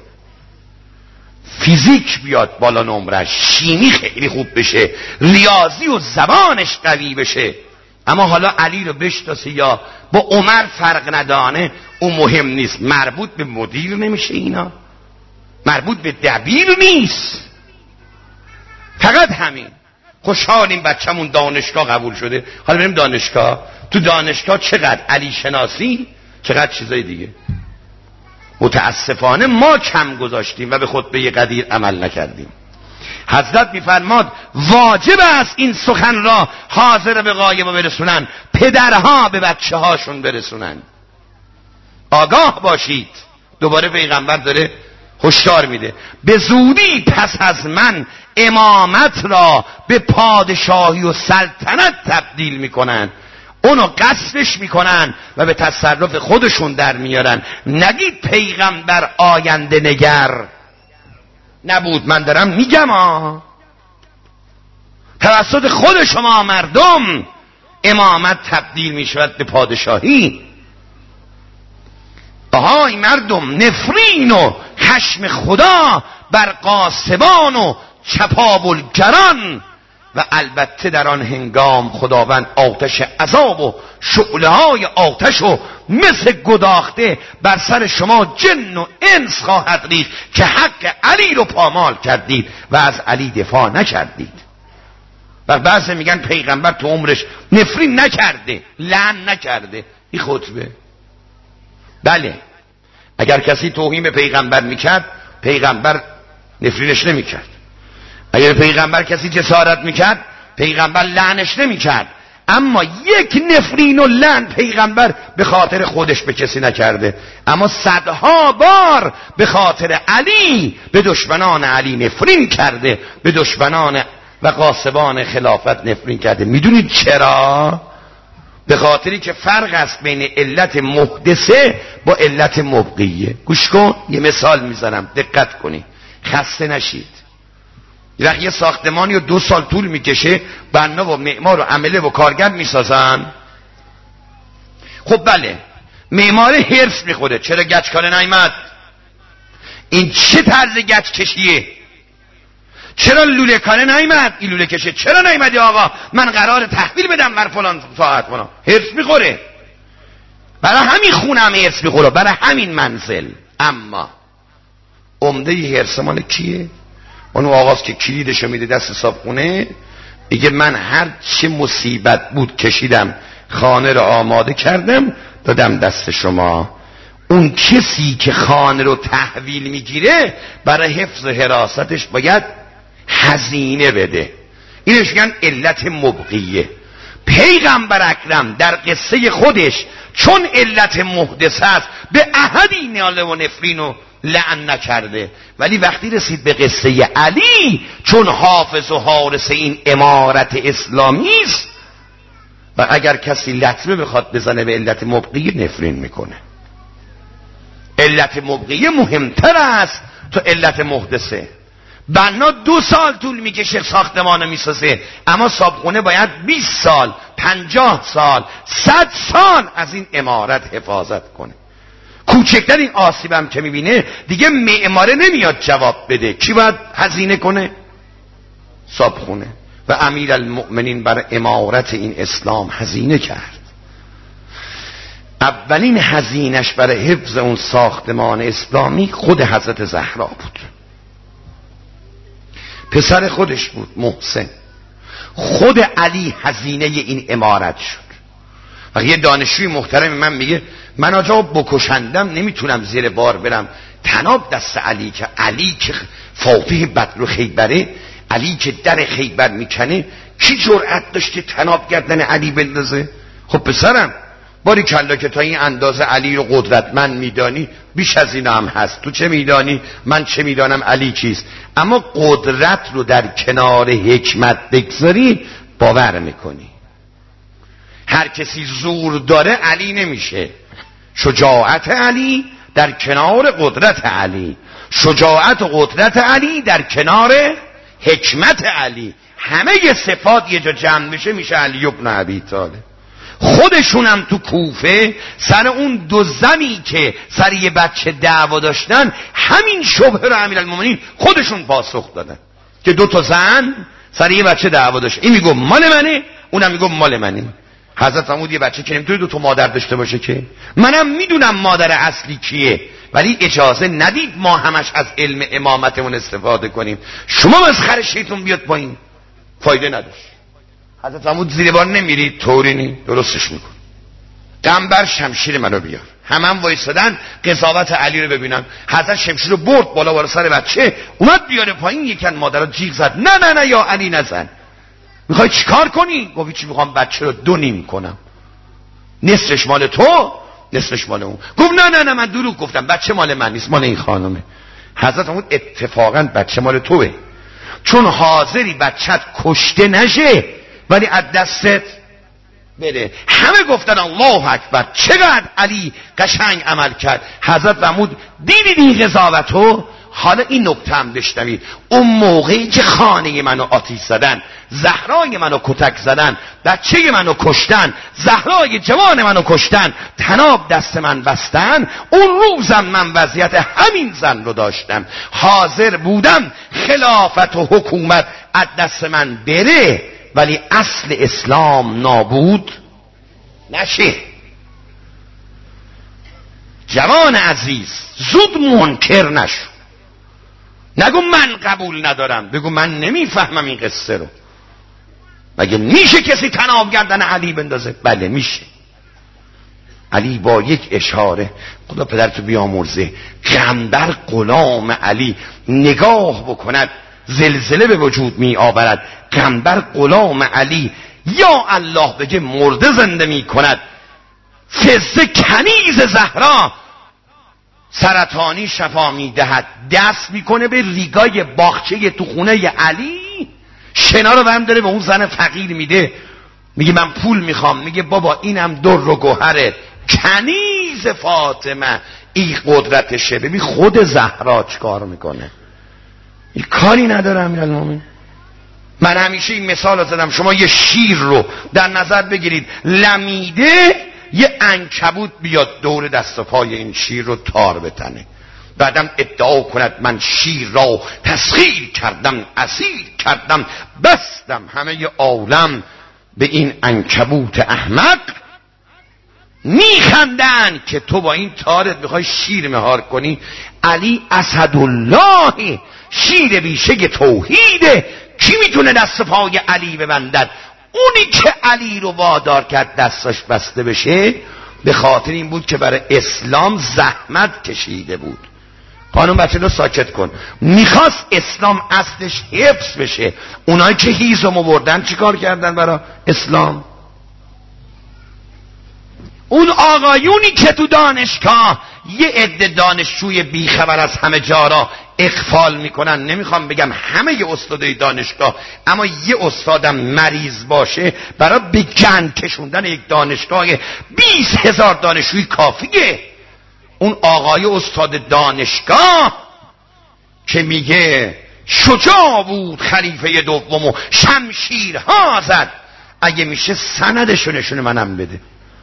فیزیک بیاد بالا نمرش، شیمی خیلی خوب بشه، ریاضی و زبانش قوی بشه. اما حالا علی رو بشناسه یا با عمر فرق ندانه، اون مهم نیست. مربوط به مدیر نمیشه، اینا مربوط به دبیر نیست، فقط همین. خوشحالیم بچه‌مون دانشگاه قبول شده، حالا بریم دانشگاه. تو دانشگاه چقدر علی شناسی، چقدر چیزای دیگه. متاسفانه ما کم گذاشتیم و به خطبه قدیر عمل نکردیم. حضرت میفرماد واجب است این سخن را حاضر به غایب برسونن، پدرها به بچه هاشون برسونن. آگاه باشید. دوباره پیغمبر داره هشدار میده: به زودی پس از من امامت را به پادشاهی و سلطنت تبدیل میکنن، اونو قصدش میکنن و به تصرف خودشون در میارن. نگید پیغمبر آینده نگر نبود، من دارم میگم توسط خود شما مردم امامت تبدیل میشود به پادشاهی. آهای مردم، نفرین و خشم خدا بر قاسبان و چپاولگران و البته در آن هنگام خداوند آتش عذاب و شعله های آتش و مثل گداخته بر سر شما جن و انس خواهد ریخت که حق علی رو پامال کردید و از علی دفاع نکردید. و بعضی میگن پیغمبر تو عمرش نفرین نکرده، لعن نکرده. این خطبه. بله، اگر کسی توهین به پیغمبر میکرد، پیغمبر نفرینش نمیکرد. اگر پیغمبر کسی جسارت میکرد، پیغمبر لعنش نمیکرد. اما یک نفرین و لعن پیغمبر به خاطر خودش به کسی نکرده، اما صدها بار به خاطر علی به دشمنان علی نفرین کرده، به دشمنان و غاصبان خلافت نفرین کرده. میدونید چرا؟ به خاطری که فرق است بین علت محدثه با علت مبقیه. گوش کن، یه مثال میزنم، دقت کنی، خسته نشید. یه ساختمانی رو 2 سال طول میکشه، بنا و معمار و عمله و کارگر میسازن. خب بله، معمار حرص میخوره، چرا گچ کاره نیامد؟ این چه طرز گچ کشیه؟ چرا لوله کانه نیامد؟ این لوله کشه چرا نیامدی آقا؟ من قرار تحویل بدم بر فلان ساعت فلان. حرص میخوره، برای همین خونم حرص میخوره، برای همین منزل. اما عمده حرص مال کیه؟ اون آقاست که کلیدشو میده دست صابخونه، میگه من هر چه مصیبت بود کشیدم، خانه رو آماده کردم دادم دست شما. اون کسی که خانه رو تحویل میگیره برای حفظ حراستش باید هزینه بده. اینش میگن علت مبقیه. پیغمبر اکرم در قصه خودش چون علت محدث است به احدی ناله و نفرین و لعن نکرده، ولی وقتی رسید به قصه علی چون حافظ و حارس این امارت اسلامی است و اگر کسی لطمه بخواد بزنه به علت مبقیه نفرین میکنه. علت مبقیه مهمتر است تا علت محدثه. بنا 2 سال طول میکشه ساختمان میسازه، اما صابخونه باید 20 سال 50 سال 100 سال از این عمارت حفاظت کنه. کوچکترین آسیبم که میبینه دیگه معماره نمیاد جواب بده، کی باید هزینه کنه؟ صابخونه. و امیرالمؤمنین بر عمارت این اسلام هزینه کرد. اولین هزینش برای حفظ اون ساختمان اسلامی خود حضرت زهرا بود، پسر خودش بود محسن. خود علی هزینه این عمارت شد. و یه دانشجوی محترم من میگه من آجا بکشندم نمیتونم زیر بار برم، تناب دست علی که علی که فاتح بدر خیبره، علی که در خیبر میکنه، کی جرأت داشته تناب گردن علی بندازه؟ خب پسرم باری کلا که تا این اندازه علی رو قدرتمند میدانی، بیش از این هم هست. تو چه میدانی؟ من چه میدانم علی چیست؟ اما قدرت رو در کنار حکمت بگذاری باور میکنی. هر کسی زور داره علی نمیشه. شجاعت علی در کنار قدرت علی، شجاعت و قدرت علی در کنار حکمت علی، همه صفات یه جا جمع میشه علی ابن ابی طالب. خودشونم تو کوفه سر اون 2 زنی که سر یه بچه دعوا داشتن همین شبهه رو امیرالمومنین خودشون پاسخ دادن که 2 تا زن سر یه بچه دعوا داشت، این میگه مال منه اونم میگه مال منه. حضرت فرمود یه بچه که نمیتونه 2 تا مادر داشته باشه که، منم میدونم مادر اصلی کیه، ولی اجازه ندید ما همش از علم امامتمون استفاده کنیم. شما مسخره شیطون بیاد پایین، فایده نداشت. حضرت فرمود زیر بار نمیرید؟ طوری نی، درستش میکن. قنبر شمشیر منو بیار. همم وایسادن قضاوت علی رو ببینن. حضرت شمشیر رو برد بالا بالا سر بچه، اومد بیاره پایین. یکن مادرها جیغ زد نه نه نه یا علی نزن. میخوای چیکار کنی؟ گفت چی میخوام بچه رو 2 نیم کنم، نصفش مال تو نصفش مال اون. گفت نه نه نه من دروغ گفتم، بچه مال من نیست، مال این خانمه. حضرت فرمود اتفاقا بچه مال توه، چون حاضری بچت کشته نشه ولی از دستت بره. همه گفتن الله اکبر، چقدر علی قشنگ عمل کرد. حضرت فرمود دیدید این قضاوتو؟ حالا این نکته هم بشنوید. اون موقعی که خانه منو آتیش زدن، زهرای منو کتک زدن، بچه منو کشتن، زهرای جوان منو کشتن، تناب دست من بستن، اون روزم من وضعیت همین زن رو داشتم، حاضر بودم خلافت و حکومت از دست من بره ولی اصل اسلام نابود نشه. جوان عزیز زود منکر نشو، نگو من قبول ندارم، بگو من نمیفهمم این قصه رو. مگه میشه کسی تناب گردن علی بندازه؟ بله میشه. علی با یک اشاره، خدا پدرتو بیامرزه، قنبر غلام علی نگاه بکند زلزله به وجود می آورد. قنبر غلام علی یا الله بگه مرده زنده می کند. فزه کنیز زهرا سرطانی شفا می دهد، دست میکنه به ریگای باغچه تو خونه علی، شنا رو برم داره به اون زن فقیر میده، میگه من پول میخوام، میگه بابا اینم در و گوهره. کنیز فاطمه این قدرتشه. ببین خود زهرا چیکار میکنه، این کاری نداره امیرالمومنین. من همیشه این مثال رو زدم، شما یه شیر رو در نظر بگیرید لمیده، یه عنکبوت بیاد دور دست و پای این شیر رو تار بتنه، بعدم ادعا کند من شیر را تسخیر کردم، اسیر کردم، بستم همه عالم به این عنکبوت احمق. میخندن که تو با این تارت میخوای شیر مهار کنی. علی اسدالله، شیر بیشه توحیده. کی میتونه دست پای علی ببندد؟ اونی که علی رو وادار کرد دستش بسته بشه به خاطر این بود که برای اسلام زحمت کشیده بود. خانم بچه رو ساکت کن. میخواست اسلام اصلش حفظ بشه. اونایی که هیزم آوردن چی کار کردن برای اسلام؟ اون آقایونی که تو دانشگاه یه عده دانشجوی بیخبر از همه جارا اغفال میکنن، نمیخوام بگم همه استادای دانشگاه، اما یه استادم مریض باشه برای به گند کشوندن یک دانشگاه 20,000 دانشجوی کافیه. اون آقای استاد دانشگاه که میگه شجاع بود خلیفه دوم و شمشیرها زد، اگه میشه سندشو نشون منم بده.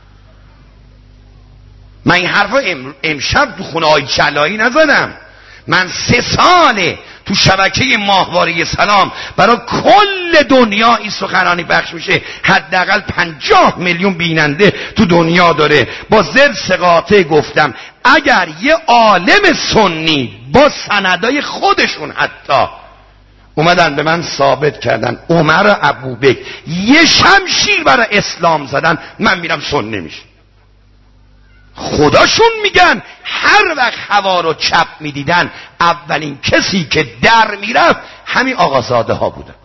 من این حرفا امشب تو خونه های جلایی نزدم. من 3 ساله تو شبکه ماهواره سلام برای کل دنیا این سخنرانی پخش میشه. حداقل 50 میلیون بیننده تو دنیا داره. با زرس قاطع گفتم اگر یه عالم سنی با سندای خودشون حتی اومدن به من ثابت کردن عمر و ابوبکر یه شمشیر برای اسلام زدن، من میرم سنی میشه. خداشون میگن هر وقت هوا رو چپ میدیدن اولین کسی که در میرفت همین آقازاده ها بودن.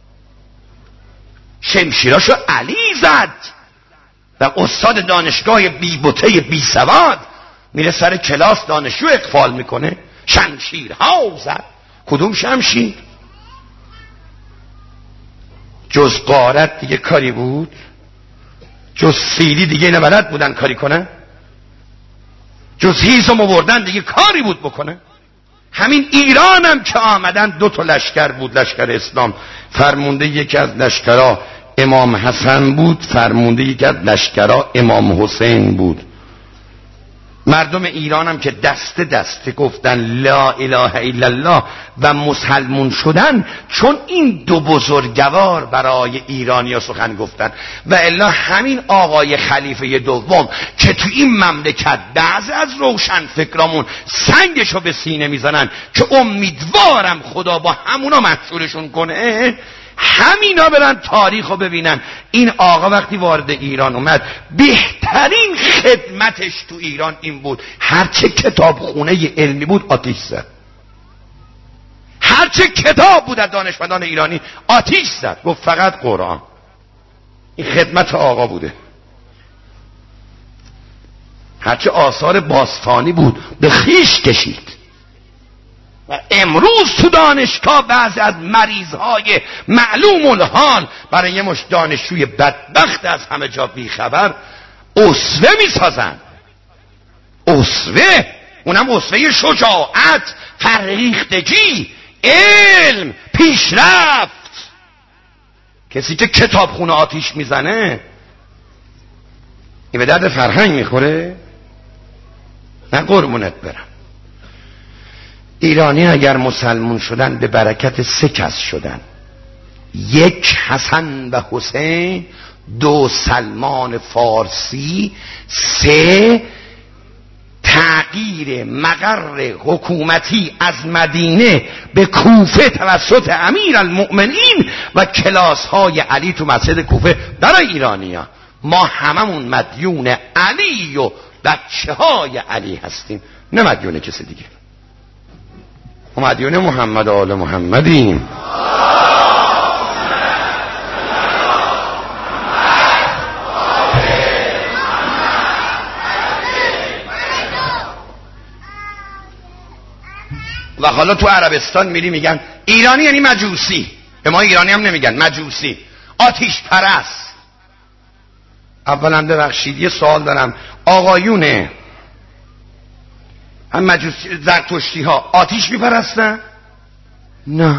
شمشیراشو علی زد و استاد دانشگاه بی بوته بی سواد میره سر کلاس دانشجو اغفال میکنه. شمشیرها زد. کدوم شمشیر؟ جز غارت دیگه کاری بود؟ جز سیلی دیگه نبلد بودن کاری کنه؟ جز هیزم آوردن دیگه کاری بود بکنه؟ همین ایران هم که آمدن 2 تا لشکر بود، لشکر اسلام. فرمونده یکی از لشکرها امام حسن بود، فرمونده یکی از لشکرها امام حسین بود. مردم ایران هم که دست دسته گفتن لا اله الا الله و مسلمون شدن، چون این 2 بزرگوار برای ایرانیا سخن گفتن. و الا همین آقای خلیفه دوم که تو این مملکت بعضی از روشن فکرامون سنگشو به سینه میزنن که امیدوارم خدا با همونا محشورشون کنه، همینا برن تاریخو ببینن. این آقا وقتی وارد ایران اومد بهترین خدمتش تو ایران این بود هرچه کتابخونه علمی بود آتیش زد. هرچه کتاب بود از دانشمندان ایرانی آتیش زد. گفت فقط قرآن. این خدمت آقا بوده. هرچه آثار باستانی بود به خیش کشید. و امروز تو دانشگاه بعضی از مریضهای معلوم الحال برای یه مش دانشجوی بدبخت از همه جا بیخبر اسوه میسازن. اسوه، اونم اسوه شجاعت، فرهیختگی، علم، پیشرفت. کسی که کتابخونه آتیش میزنه این به درد فرهنگ میخوره؟ نه قربونت برم. ایرانی اگر مسلمون شدن به برکت 3 کس شدن: 1 حسن و حسین، 2 سلمان فارسی، 3 تغییر مقر حکومتی از مدینه به کوفه توسط امیر المؤمنین و کلاس های علی تو مسجد کوفه. برای ایرانی‌ها ما هممون مدیون علی و بچه های علی هستیم، نه مدیون کسی دیگه. مدیون محمد و آل محمدیم. و حالا تو عربستان میری میگن ایرانی یعنی مجوسی. به ما ایرانی هم نمیگن، مجوسی، آتیش پرست. اولا ببخشید یه سوال دارم، آقایونه هم مجوسی زرتشتی ها آتیش میپرستن؟ نه.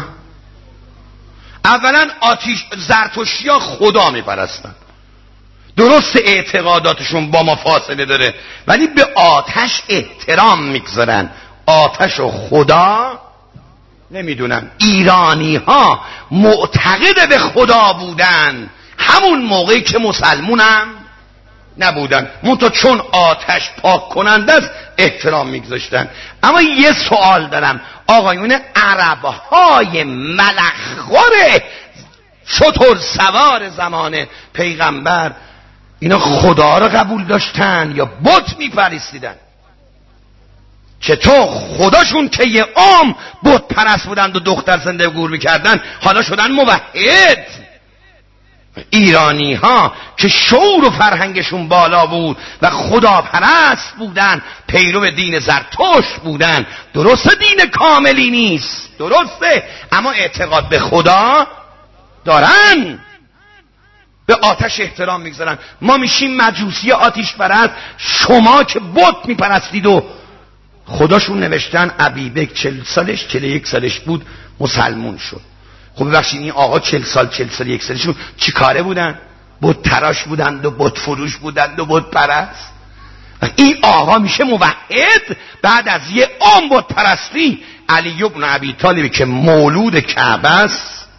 اولا آتیش زرتشتی ها خدا میپرستن. درست اعتقاداتشون با ما فاصله داره ولی به آتش احترام میگذارن. آتش و خدا نمیدونم. ایرانی ها معتقد به خدا بودن همون موقعی که مسلمونم نبودن، منتها چون آتش پاک کننده است احترام میگذاشتن. اما یه سوال دارم، آقایون عربهای ملخور شتر سوار زمان پیغمبر اینا خدا رو قبول داشتن یا بت میپرستیدن؟ چطور خداشون که یه عام بت پرست بودند و دختر زنده گور میکردن حالا شدن موحد؟ ایرانی ها که شعور و فرهنگشون بالا بود و خدا پرست بودن، پیرو دین زرتشت بودن، درسته دین کاملی نیست، درسته، اما اعتقاد به خدا دارن، به آتش احترام میگذارن. ما میشیم مجوسی آتش پرست، شما که بت میپرستید و خداشون نوشتن ابیبک 40 سالش 41 سالش بود مسلمون شد. خب ببخشید این آقا 40 سال 41 سالشون چی کاره بودن؟ بت تراش بودند و بت فروش بودند و بت پرست. این آقا میشه موحد بعد از یه عام بت پرستی. علی بن ابی طالب که مولود کعبه است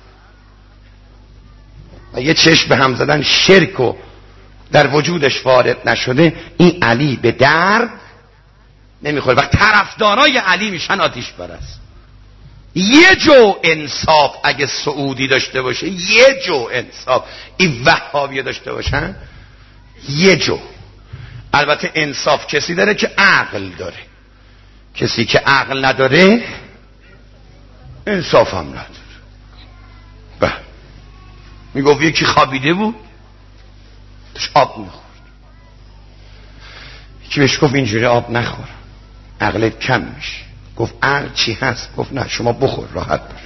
و یه چشم به هم زدن شرک و در وجودش وارد نشده، این علی به درد نمیخوره و طرفدارای علی میشن آتش پرست. یه جو انصاف اگه سعودی داشته باشه، یه جو انصاف این وهابی داشته باشن، یه جو. البته انصاف کسی داره که عقل داره، کسی که عقل نداره انصاف هم نداره. بله میگفت یکی خوابیده بود داشت آب میخورد، یکی بهش گفت اینجوری آب نخور عقلت کم میشه. گفت عقل چی هست؟ گفت نه شما بخور راحت باش.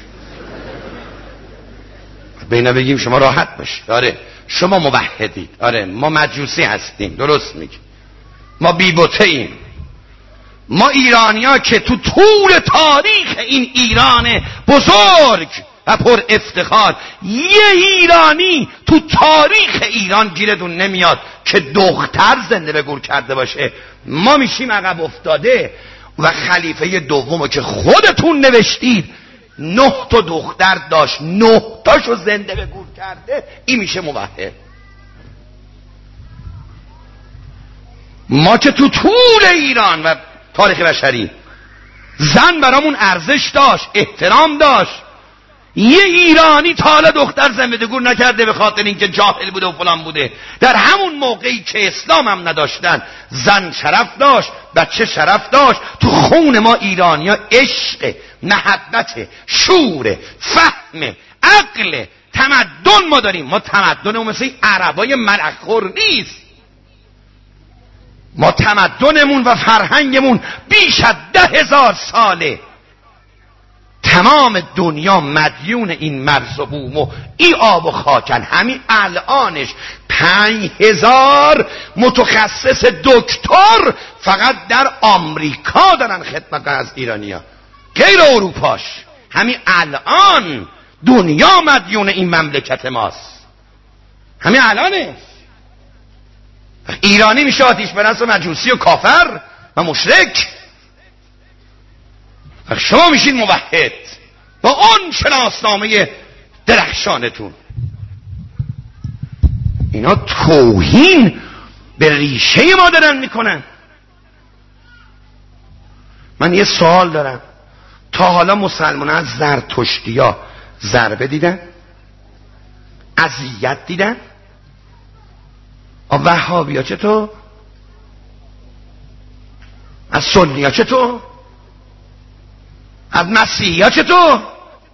بینا بگیم شما راحت باش. آره شما موحدید، آره ما مجوسی هستیم، درست میگی، ما بی‌بته ایم. ما ایرانیا که تو طول تاریخ این ایران بزرگ و پر افتخار، یه ایرانی تو تاریخ ایران گیرتون نمیاد که دختر زنده به گور کرده باشه. ما میشیم عقب افتاده. و خلیفه دومو که خودتون نوشتید 9 تا دختر داشت، 9 تاشو زنده به گور کرده، این میشه موحد. ما که تو طول ایران و تاریخ بشری زن برامون ارزش داشت، احترام داشت. یه ایرانی تا حالا دختر زنده گور نکرده به خاطر اینکه جاهل بوده و فلان بوده. در همون موقعی که اسلام هم نداشتن زن شرف داشت، بچه شرف داشت. تو خون ما ایرانیا عشق، محبت، شور، فهم، عقل، تمدن ما داریم. ما تمدن مثل عربای ملخور نیست. ما تمدنمون و فرهنگمون بیش از 10,000 ساله. تمام دنیا مدیون این مرز و بوم و این آب و خاکن. همین الانش 5,000 متخصص دکتر فقط در آمریکا دارن خدمت از ایرانیا، غیر اروپاش. همین الان دنیا مدیون این مملکت ماست، همین الانه. ایرانی میشه آتش پرست و مجوسی و کافر و مشرک. شما میشین موحد با اون شناسنامه درخشانتون. اینا توهین به ریشه ما دارن میکنن. من یه سوال دارم، تا حالا مسلمان از زرتشتیا ضربه دیدن؟ اذیت دیدن؟ وهابی ها چطور؟ از سنی ها چطور؟ از مسیحی ها چطور؟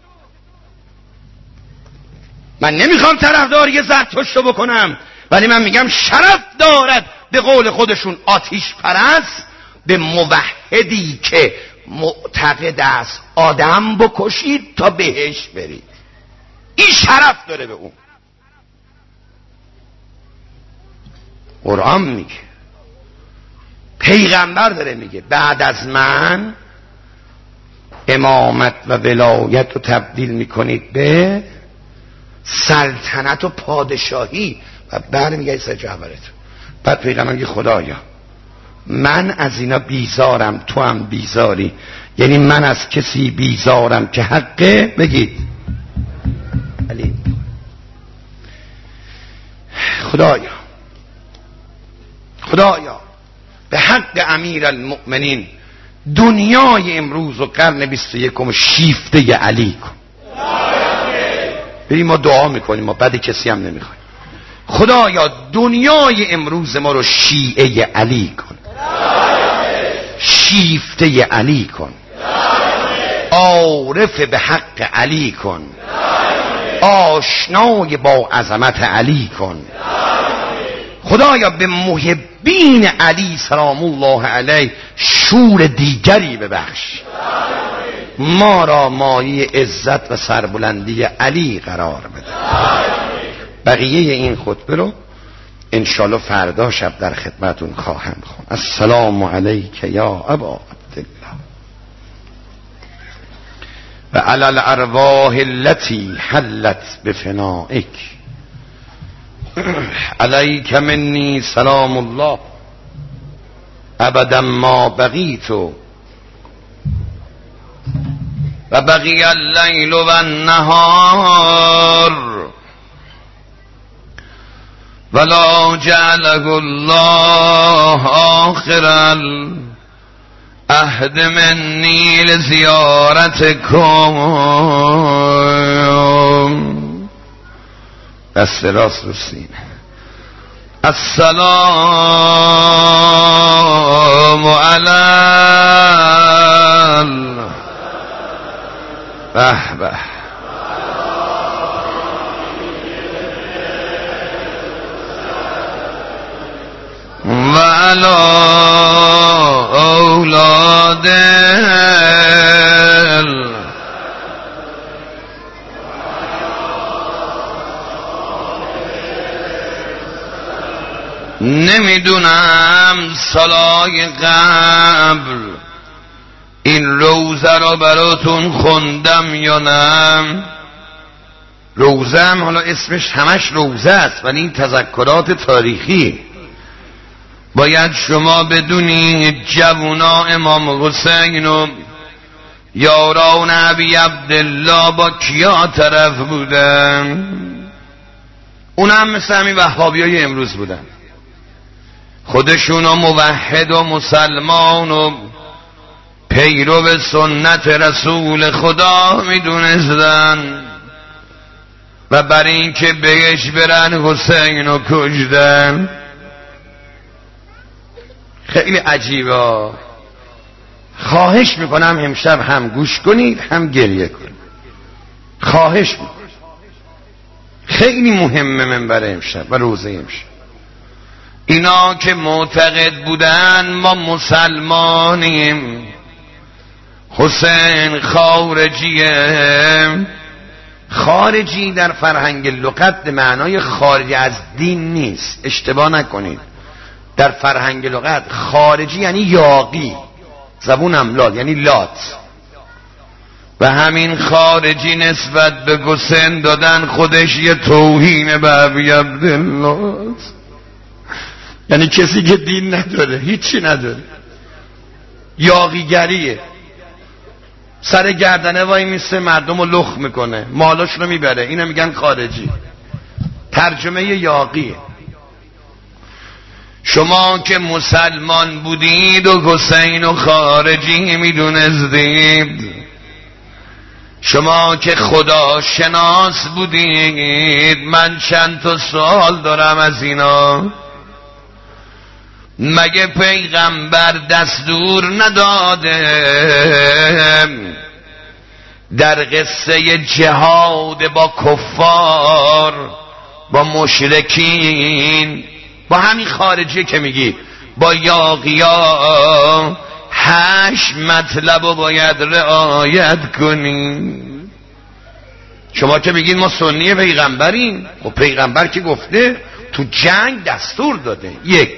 من نمیخوام طرفداری زرتشت رو بکنم، ولی من میگم شرف دارد به قول خودشون آتش پرست به موحدی که معتقد است آدم بکشید تا بهش برید. این شرف داره به اون. قرآن میگه، پیغمبر داره میگه بعد از من امامت و ولایت رو تبدیل میکنید به سلطنت و پادشاهی و بعد میگه سر جعبرت. بعد پیغمبر میگه خدایا من از اینا بیزارم، تو هم بیزاری. یعنی من از کسی بیزارم که حقه بگید علی. خدایا به حق امیر المؤمنین دنیای امروز و قرن 21 شیفته علی کن. بریم ما دعا میکنیم، ما بعد کسی هم نمیخوایم. خدایا دنیای امروز ما رو شیعه علی کن، شیفته علی کن، عارف به حق علی کن، آشنای با عظمت علی کن. خدایا به محبین علی سلام الله علیه شور دیگری ببخش، ما را مایه عزت و سربلندی علی قرار بده. بقیه این خطبه رو انشالله فردا شب در خدمتون خواهم خوند. السلام علیک یا ابا عبدالله و علی الارواح التي حلت بفنائک علیک منی سلام الله ابدا ما بقیت و بقی اللیل و النهار ولا جعله الله آخر العهد منی لزیارتکم. دست راست رو سینه. السلام علی به به و علی اولاد نمیدونم سالای قبل این روزه رو براتون خوندم یا نه. روزه هم حالا اسمش همش روزه است ولی این تذکرات تاریخی. باید شما بدونید جوونا امام حسین و یاران ابی عبدالله با کیا طرف بودن؟ اونم مثل همین وهابیای امروز بودن، خودشونو موحد و مسلمان و پیرو سنت رسول خدا میدونستن و برای اینکه بهش برن حسینو کشتن. خیلی عجیبه. خواهش میکنم امشب هم گوش کنید هم گریه کنید، خواهش میکنم. خیلی مهمه منبر امشب و روزه امشب. اینا که معتقد بودن ما مسلمانیم، حسین خارجیه. خارجی در فرهنگ لغت به معنای خارج از دین نیست، اشتباه نکنید. در فرهنگ لغت خارجی یعنی یاغی، زبونم لات یعنی لات، و همین خارجی نسبت به حسین دادن خودش یه توهین به ابی عبدالله، یعنی کسی که دین نداره، هیچی نداره، یاغیگریه. سر گردنه وای میسته مردم رو لخ میکنه، مالاش رو میبره، اینو میگن خارجی. ترجمه یاغیه. شما که مسلمان بودید و حسین و خارجی میدونستید، شما که خدا شناس بودید، من چند تا سوال دارم از اینا. مگه پیغمبر دستور نداده در قصه جهاد با کفار، با مشرکین، با همین خارجی که میگی، با یاغیا 8 مطلب رو باید رعایت کنی؟ شما که میگین ما سنی پیغمبریم، خب پیغمبر که گفته تو جنگ دستور داده. 1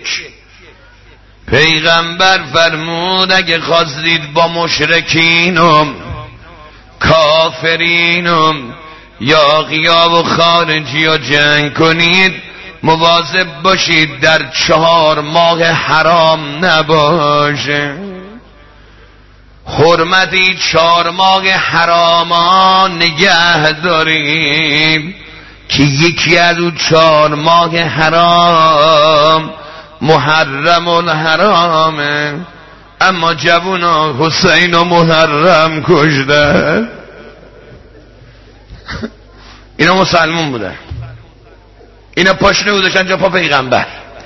پیغمبر فرمود اگه خواستید با مشرکین و کافرین و یاغیا و خارجی ها جنگ کنید، مواظب باشید در 4 ماه حرام نباشه. حرمتی 4 ماه حراما نگه داریم که یکی از اون 4 ماه حرام محرم الحرامه. اما جوونا حسین و محرم کشدن. اینا مسلمون بودن، اینا پاشنه بودشن جا پا پیغمبر.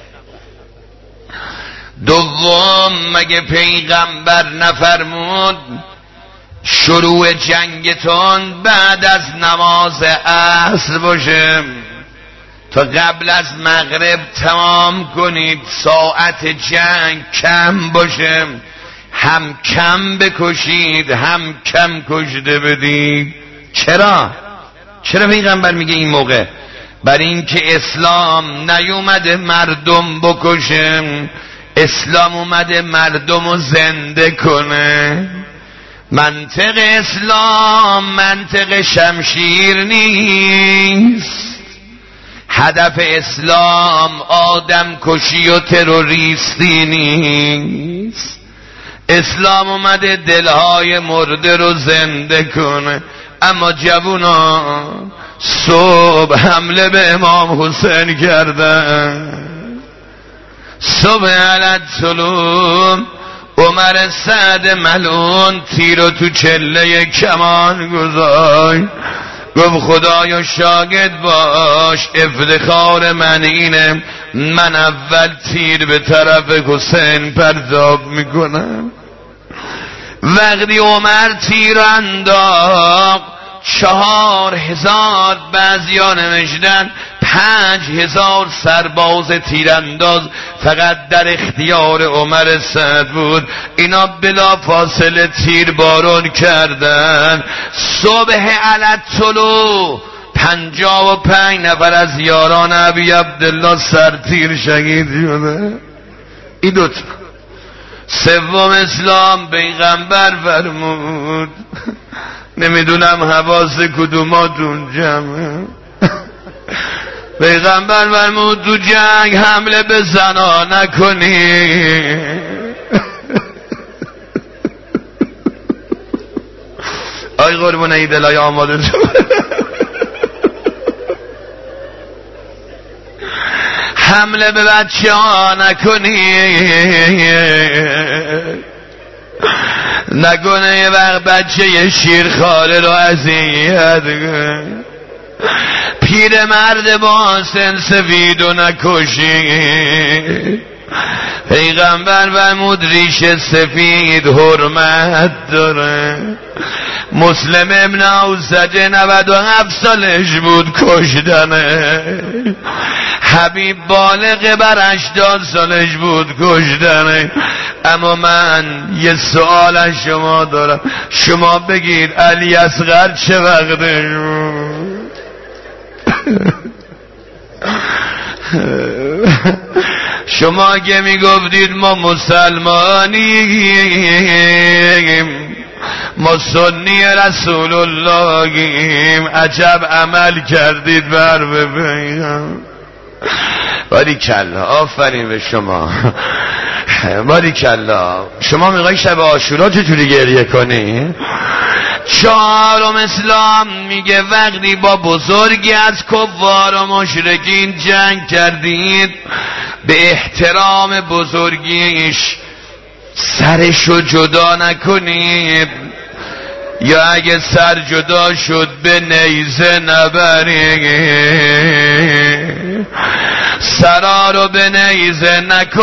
دوم مگه پیغمبر نفرمود شروع جنگتون بعد از نماز عصر باشه تا قبل از مغرب تمام کنید، ساعت جنگ کم باشه، هم کم بکشید هم کم کشته بدید. چرا پیغمبر میگه این موقع؟ برای اینکه اسلام نیومده مردم بکشه، اسلام اومده مردم رو زنده کنه. منطق اسلام منطق شمشیر نیست. هدف اسلام آدم کشی و تروریستی نیست. اسلام اومده دلهای مرده رو زنده کنه. اما جوونا صبح حمله به امام حسین کردن. صبح علت سلوم عمر سعد ملعون تیرو تو چله کمان گذاشت، گفت خدایا شاگرد باش، افتخار من اینه، من اول تیر به طرف حسین پرتاب میکنم. وقتی عمر تیر انداخت 4000 بعضیا نوشتن 5000 سرباز تیرانداز فقط در اختیار عمر سعد بود. اینا بلا فاصله تیر بارون کردن. صبح علت طلوع 55 نفر از یاران ابی عبدالله سرتیر شهید شده. این دوتا. سوم اسلام پیغمبر فرمود نمیدونم حواس کدوماتون جمعه، پیغمبر فرمود تو جنگ حمله به زنا نکنی. آی قربونه ای دلای آماده شد. حمله به بچه ها نکنی، نکنه یه وقت بچه یه شیرخواره رو اذیت کن. پیر مرد با سن سفید و نکشی. پیغمبر فرمود ریش سفید حرمت داره. مسلم ابن اوسج 97 سالش بود کشتنه. حبیب بالغ بر 80 سالش بود کشتنه. اما من یه سوال از شما دارم، شما بگید علی اصغر چه وقتش بود؟ شما که میگفتید ما مسلمانیم، ما سنی رسول اللهیم، عجب عمل کردید بر ببینم. باریکلا، آفرین به شما، باریکلا. شما میخوایی شب عاشورا چجوری گریه کنی؟ چهارم اسلام میگه وقتی با بزرگی از کفار و مشرکین جنگ کردید به احترام بزرگیش سرشو جدا نکنید، یا اگه سر جدا شد به نیزه نبرید، سرا رو به نیزه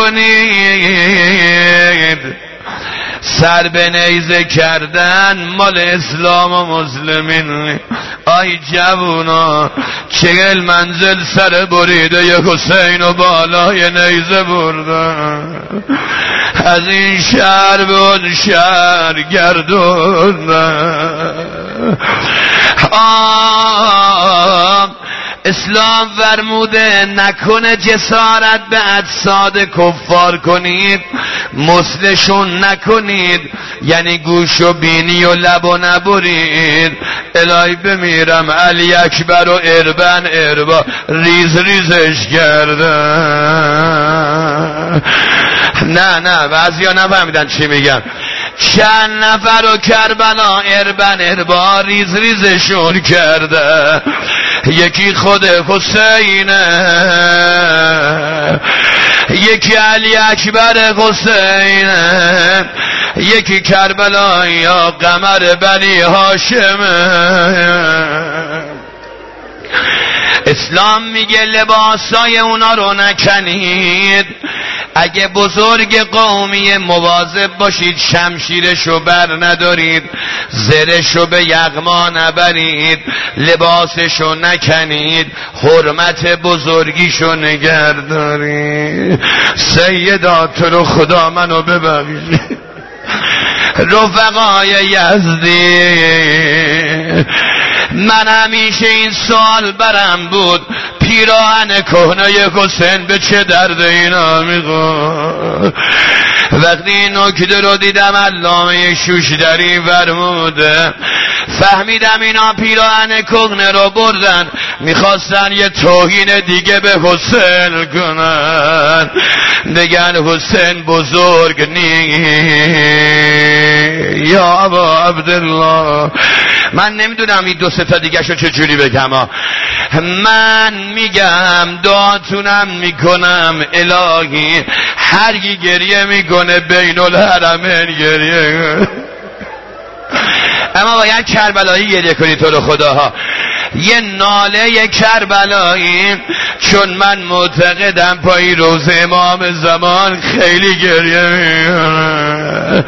نکنید. سر به نیزه کردن مال اسلام و مسلمین. آی جوونا 40 منزل سر بریده ی حسین و بالای نیزه بردن، از این شهر به اون شهر گردوندن. اسلام فرموده نکنه جسارت به اجساد کفار کنید، مثلشون نکنید، یعنی گوش و بینی و لب و نبرید. الهی بمیرم علی اکبر و اربن ریز ریزش کردن. نه بعضیا نفهمیدن چی میگم. چند نفر و کربلا اربن ریز ریزشون کرده. یکی خود حسینه، یکی علی اکبر حسینه، یکی کربلا یا قمر بنی هاشمه. اسلام میگه لباسای اونا رو نکنید. اگه بزرگ قومی مواظب باشید شمشیرشو بر ندارید، زرشو به یغما نبرید، لباسشو نکنید، حرمت بزرگیشو نگهدارید. سیدا تو رو خدا منو ببخش. رفقای یزدی، من همیشه این سوال برم بود، پیراهن کهنه حسین به چه درد اینا میخورد؟ وقتی نکته رو دیدم علامه شوشتری فرموده، فهمیدم اینا پیراهن کهنه رو بردن میخواستن یه توهین دیگه به حسین کنن، بگن حسین بزرگ نیست. یا ابا عبدالله، من نمیدونم این 2-3 تا دیگه شو چجوری بگم. من میگم دعاتونم میکنم الهی هر کی گریه میکنه بین الحرمین گریه، اما باید کربلایی گریه کنی تو رو خداها. یه ناله کربلایی، چون من معتقدم پای روز امام زمان خیلی گریه میکنه.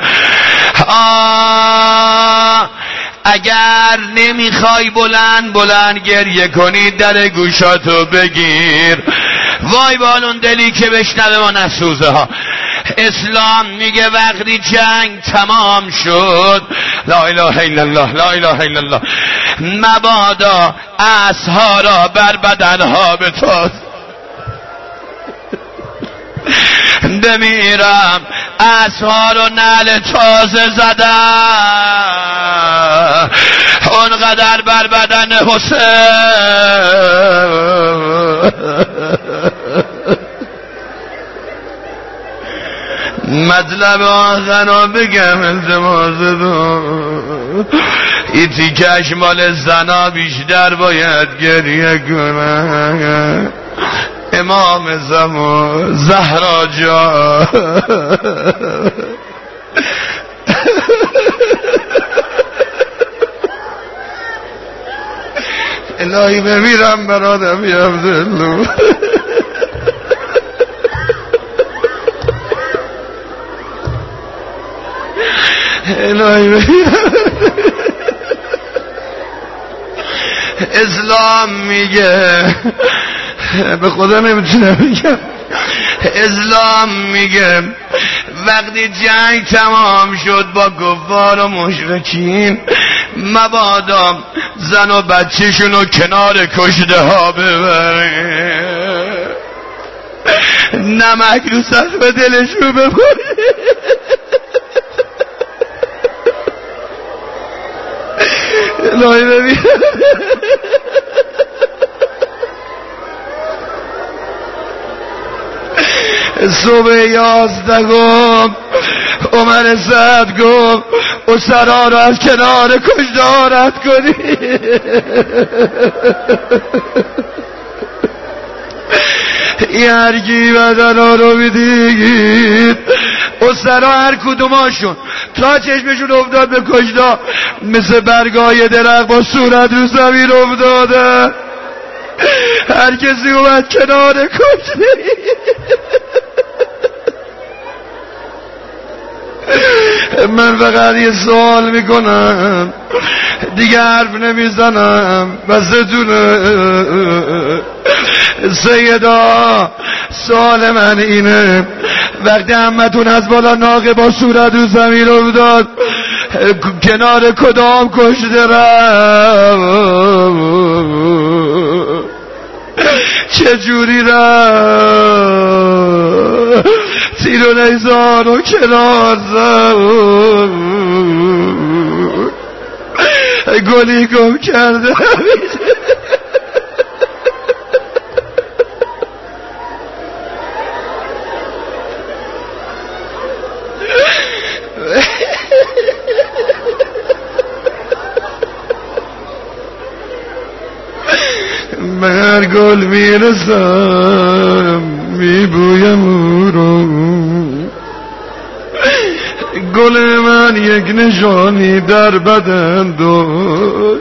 اگر نمیخوای بلند گریه کنی در گوشاتو بگیر. وای بالون دلی که بشنوه ما نسوزه ها. اسلام میگه وقتی جنگ تمام شد، لا اله الا الله لا اله الا الله، مبادا اسب‌ها را بر بدنها بتاز. بمیرم اسب‌ها رو نعل تازه زدن، اونقدر بر بدن حسین. مطلب آخر رو بگم التماس دو، ایتی کش مال زنا بیشتر باید گریه کنه. امام زمان زهرا جان الهی بمیرم برادم یا عبدالله. الهی بمیرم. اسلام میگه، به خدا نمیتونم بگم، اسلام میگه وقتی جنگ تمام شد با کفار و مشرکین، مبادا زن و بچه‌شونو کنار کشته ها ببره، نمک رو سقف دلشو ببره. الهی ببین صبح 11 عمر سعد گفت اسرا رو از کنار کشته ها رد کنی. این هرگی بدن ها رو میدیگید، اسرا هر کدوماشون تا چشمشون افتاد به کشته مثل برگای درخت با صورت رو زمین افتاده. هر کسی اومد کنار کشته، من فقط یه سوال میکنم دیگه حرف نمیزنم بستونه. سیدا سوال من اینه، وقتی همتون از بالا ناقه با صورت رو زمین افتاد کنار کدام کشته رفت؟ چجوری رفت تیر و نیزار و کنار زد گلی گم کرده من گل میرسم میبویم او رو گل من یک نشانی در بدن داد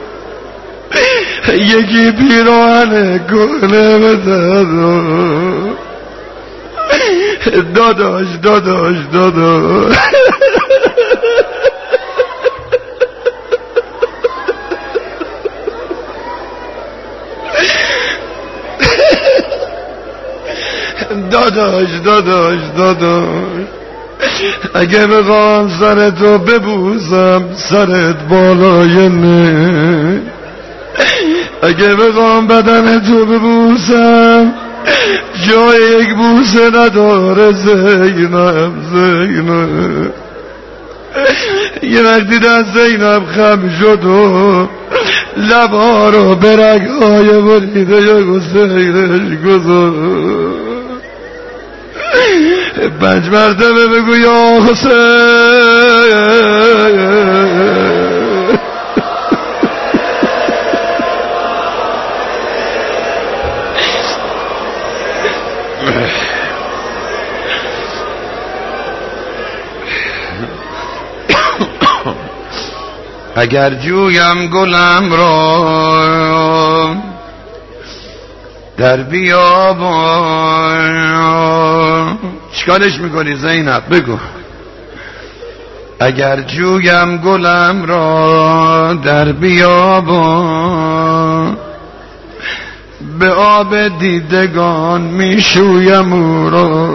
یکی پیراهن گل بدن داداش داداش داداش داداش داداش داداش اگه بخوام سرتو ببوسم سرت بالای نه اگه بخوام بدنتو ببوسم جای یک بوسه نداره زینب زینب یه وقتی دست زینب خم شد و لبا رو به رگ‌های بریده حسینش گذاشت 5 مرتبه بگو یا حسین اگر جویم گلم را در بیابان چیکارش میکنی زینب بگو اگر جویم گلم را در بیابان به آب دیدگان میشویم او را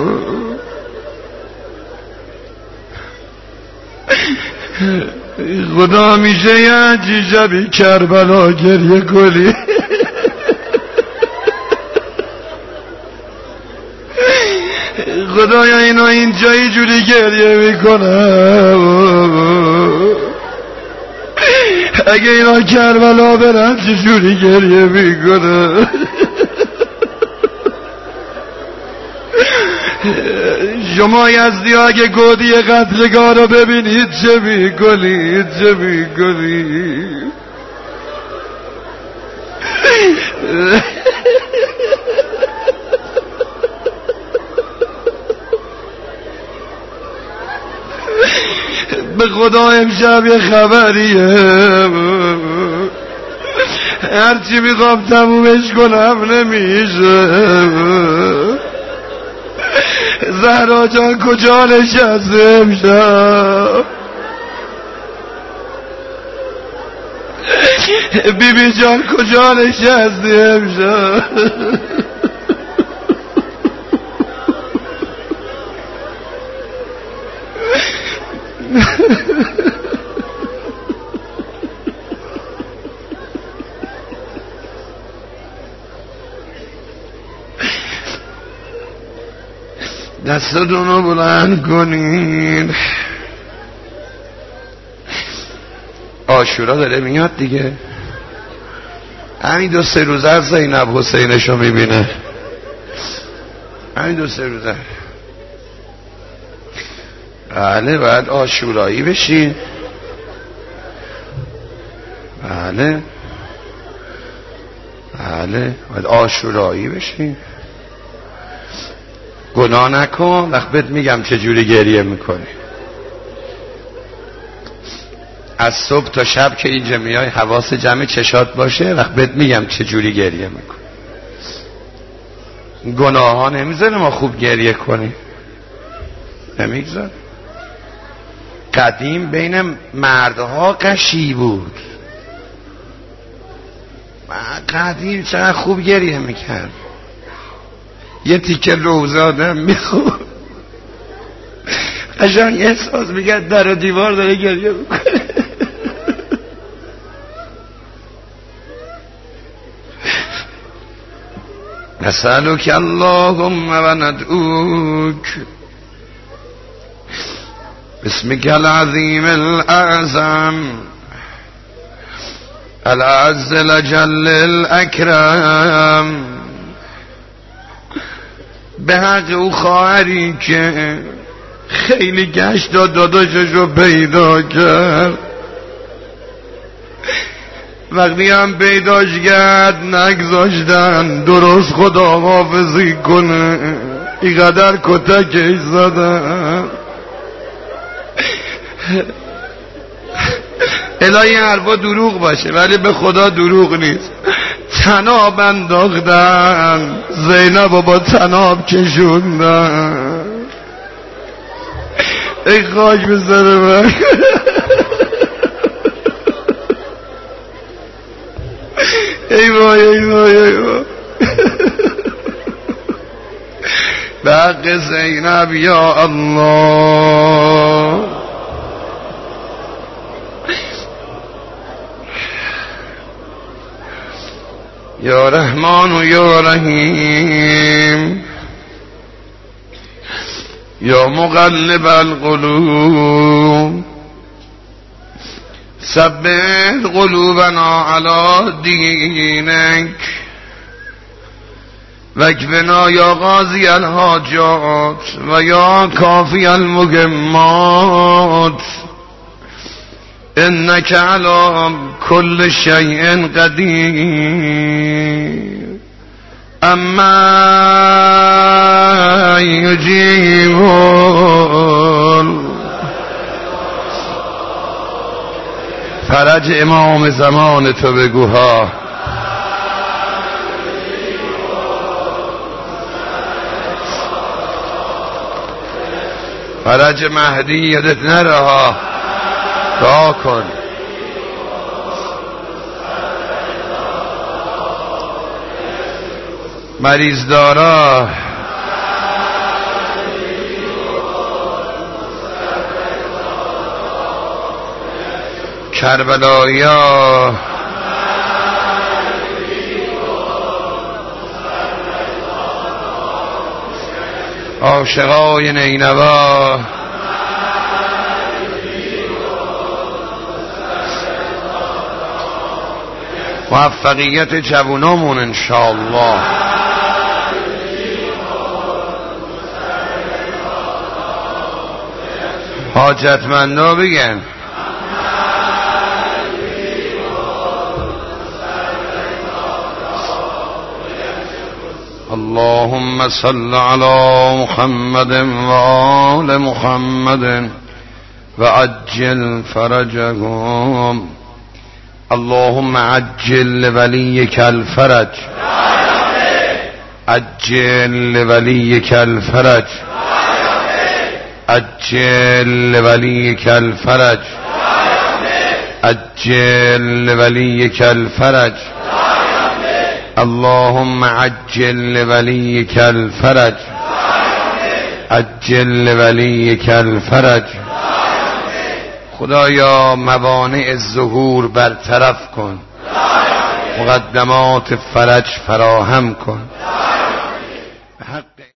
خدا میشه یه عجیجبی کربلا گریه کنی خدایا اینا اینجا اینجوری گریه میکنم اگه اینا کربلا برن چجوری گریه میکنم شما یزدی ها اگه گودی قتلگاه رو ببینید چه میکنید چه میکنید به خدا امشب یه خبریه هرچی میخوام تمومش کنم نمیشه زهرا جان کجا نشسته امشب بیبی جان کجا نشسته امشب دستتون رو بلند کنین عاشورا داره میاد دیگه همین 2-3 روزه از زینب حسینشو میبینه همین 2-3 روزه بله باید عاشورایی بشین بله بله باید عاشورایی بشین گناه نکن وقت بهت میگم چجوری گریه میکنی از صبح تا شب که اینجا میای حواس جمع چشات باشه وقت بهت میگم چجوری گریه میکنی گناه ها نمیذاره ما خوب گریه کنیم نمیگذاره قدیم بین مردها قشی بود قدیم چقدر خوب گریه میکرد یه تیکه روزه آدم میخون قشنگ احساس میکرد در دیوار داره گریه میکنه نسألك اللهم وندعوك باسمك العظيم الأعظم الأعز الأجل الأكرم به حق او خواهری که خیلی گشت داداشش رو پیدا کرد، وقتی هم پیداش کرد نگذاشتن درست خدا حافظی کنه، اینقدر کتکش زدن. الهی حرفا دروغ باشه ولی به خدا دروغ نیست. تناب انداختن، زینب با تناب کشوندن. ای خاک به سر من. ای وای ای وای ای وای. به حق زینب یا الله. یا رحمان و یا رحیم یا مقلب القلوب ثبت قلوبنا علی دینک واکفنا یا قاضی الحاجات و یا کافی المهمات انک علی کل شیء قدیر. اما یجیبون فرج امام زمان تو بگوها. فرج مهدی یادت نرها، دعا کن. مریض دارا کربلایا عاشقای نینوا موفقیت جوانامون انشاءالله. حاجتمندا بگن اللهم صل على محمد و آل محمد و عجل فرجهم. اللهم عجل لوليك الفرج، عجل لوليك الفرج، عجل لوليك الفرج، عجل لوليك الفرج. اللهم عجل لوليك الفرج، عجل لوليك الفرج. خدایا موانع ظهور برطرف کن، مقدمات فرج فراهم کن.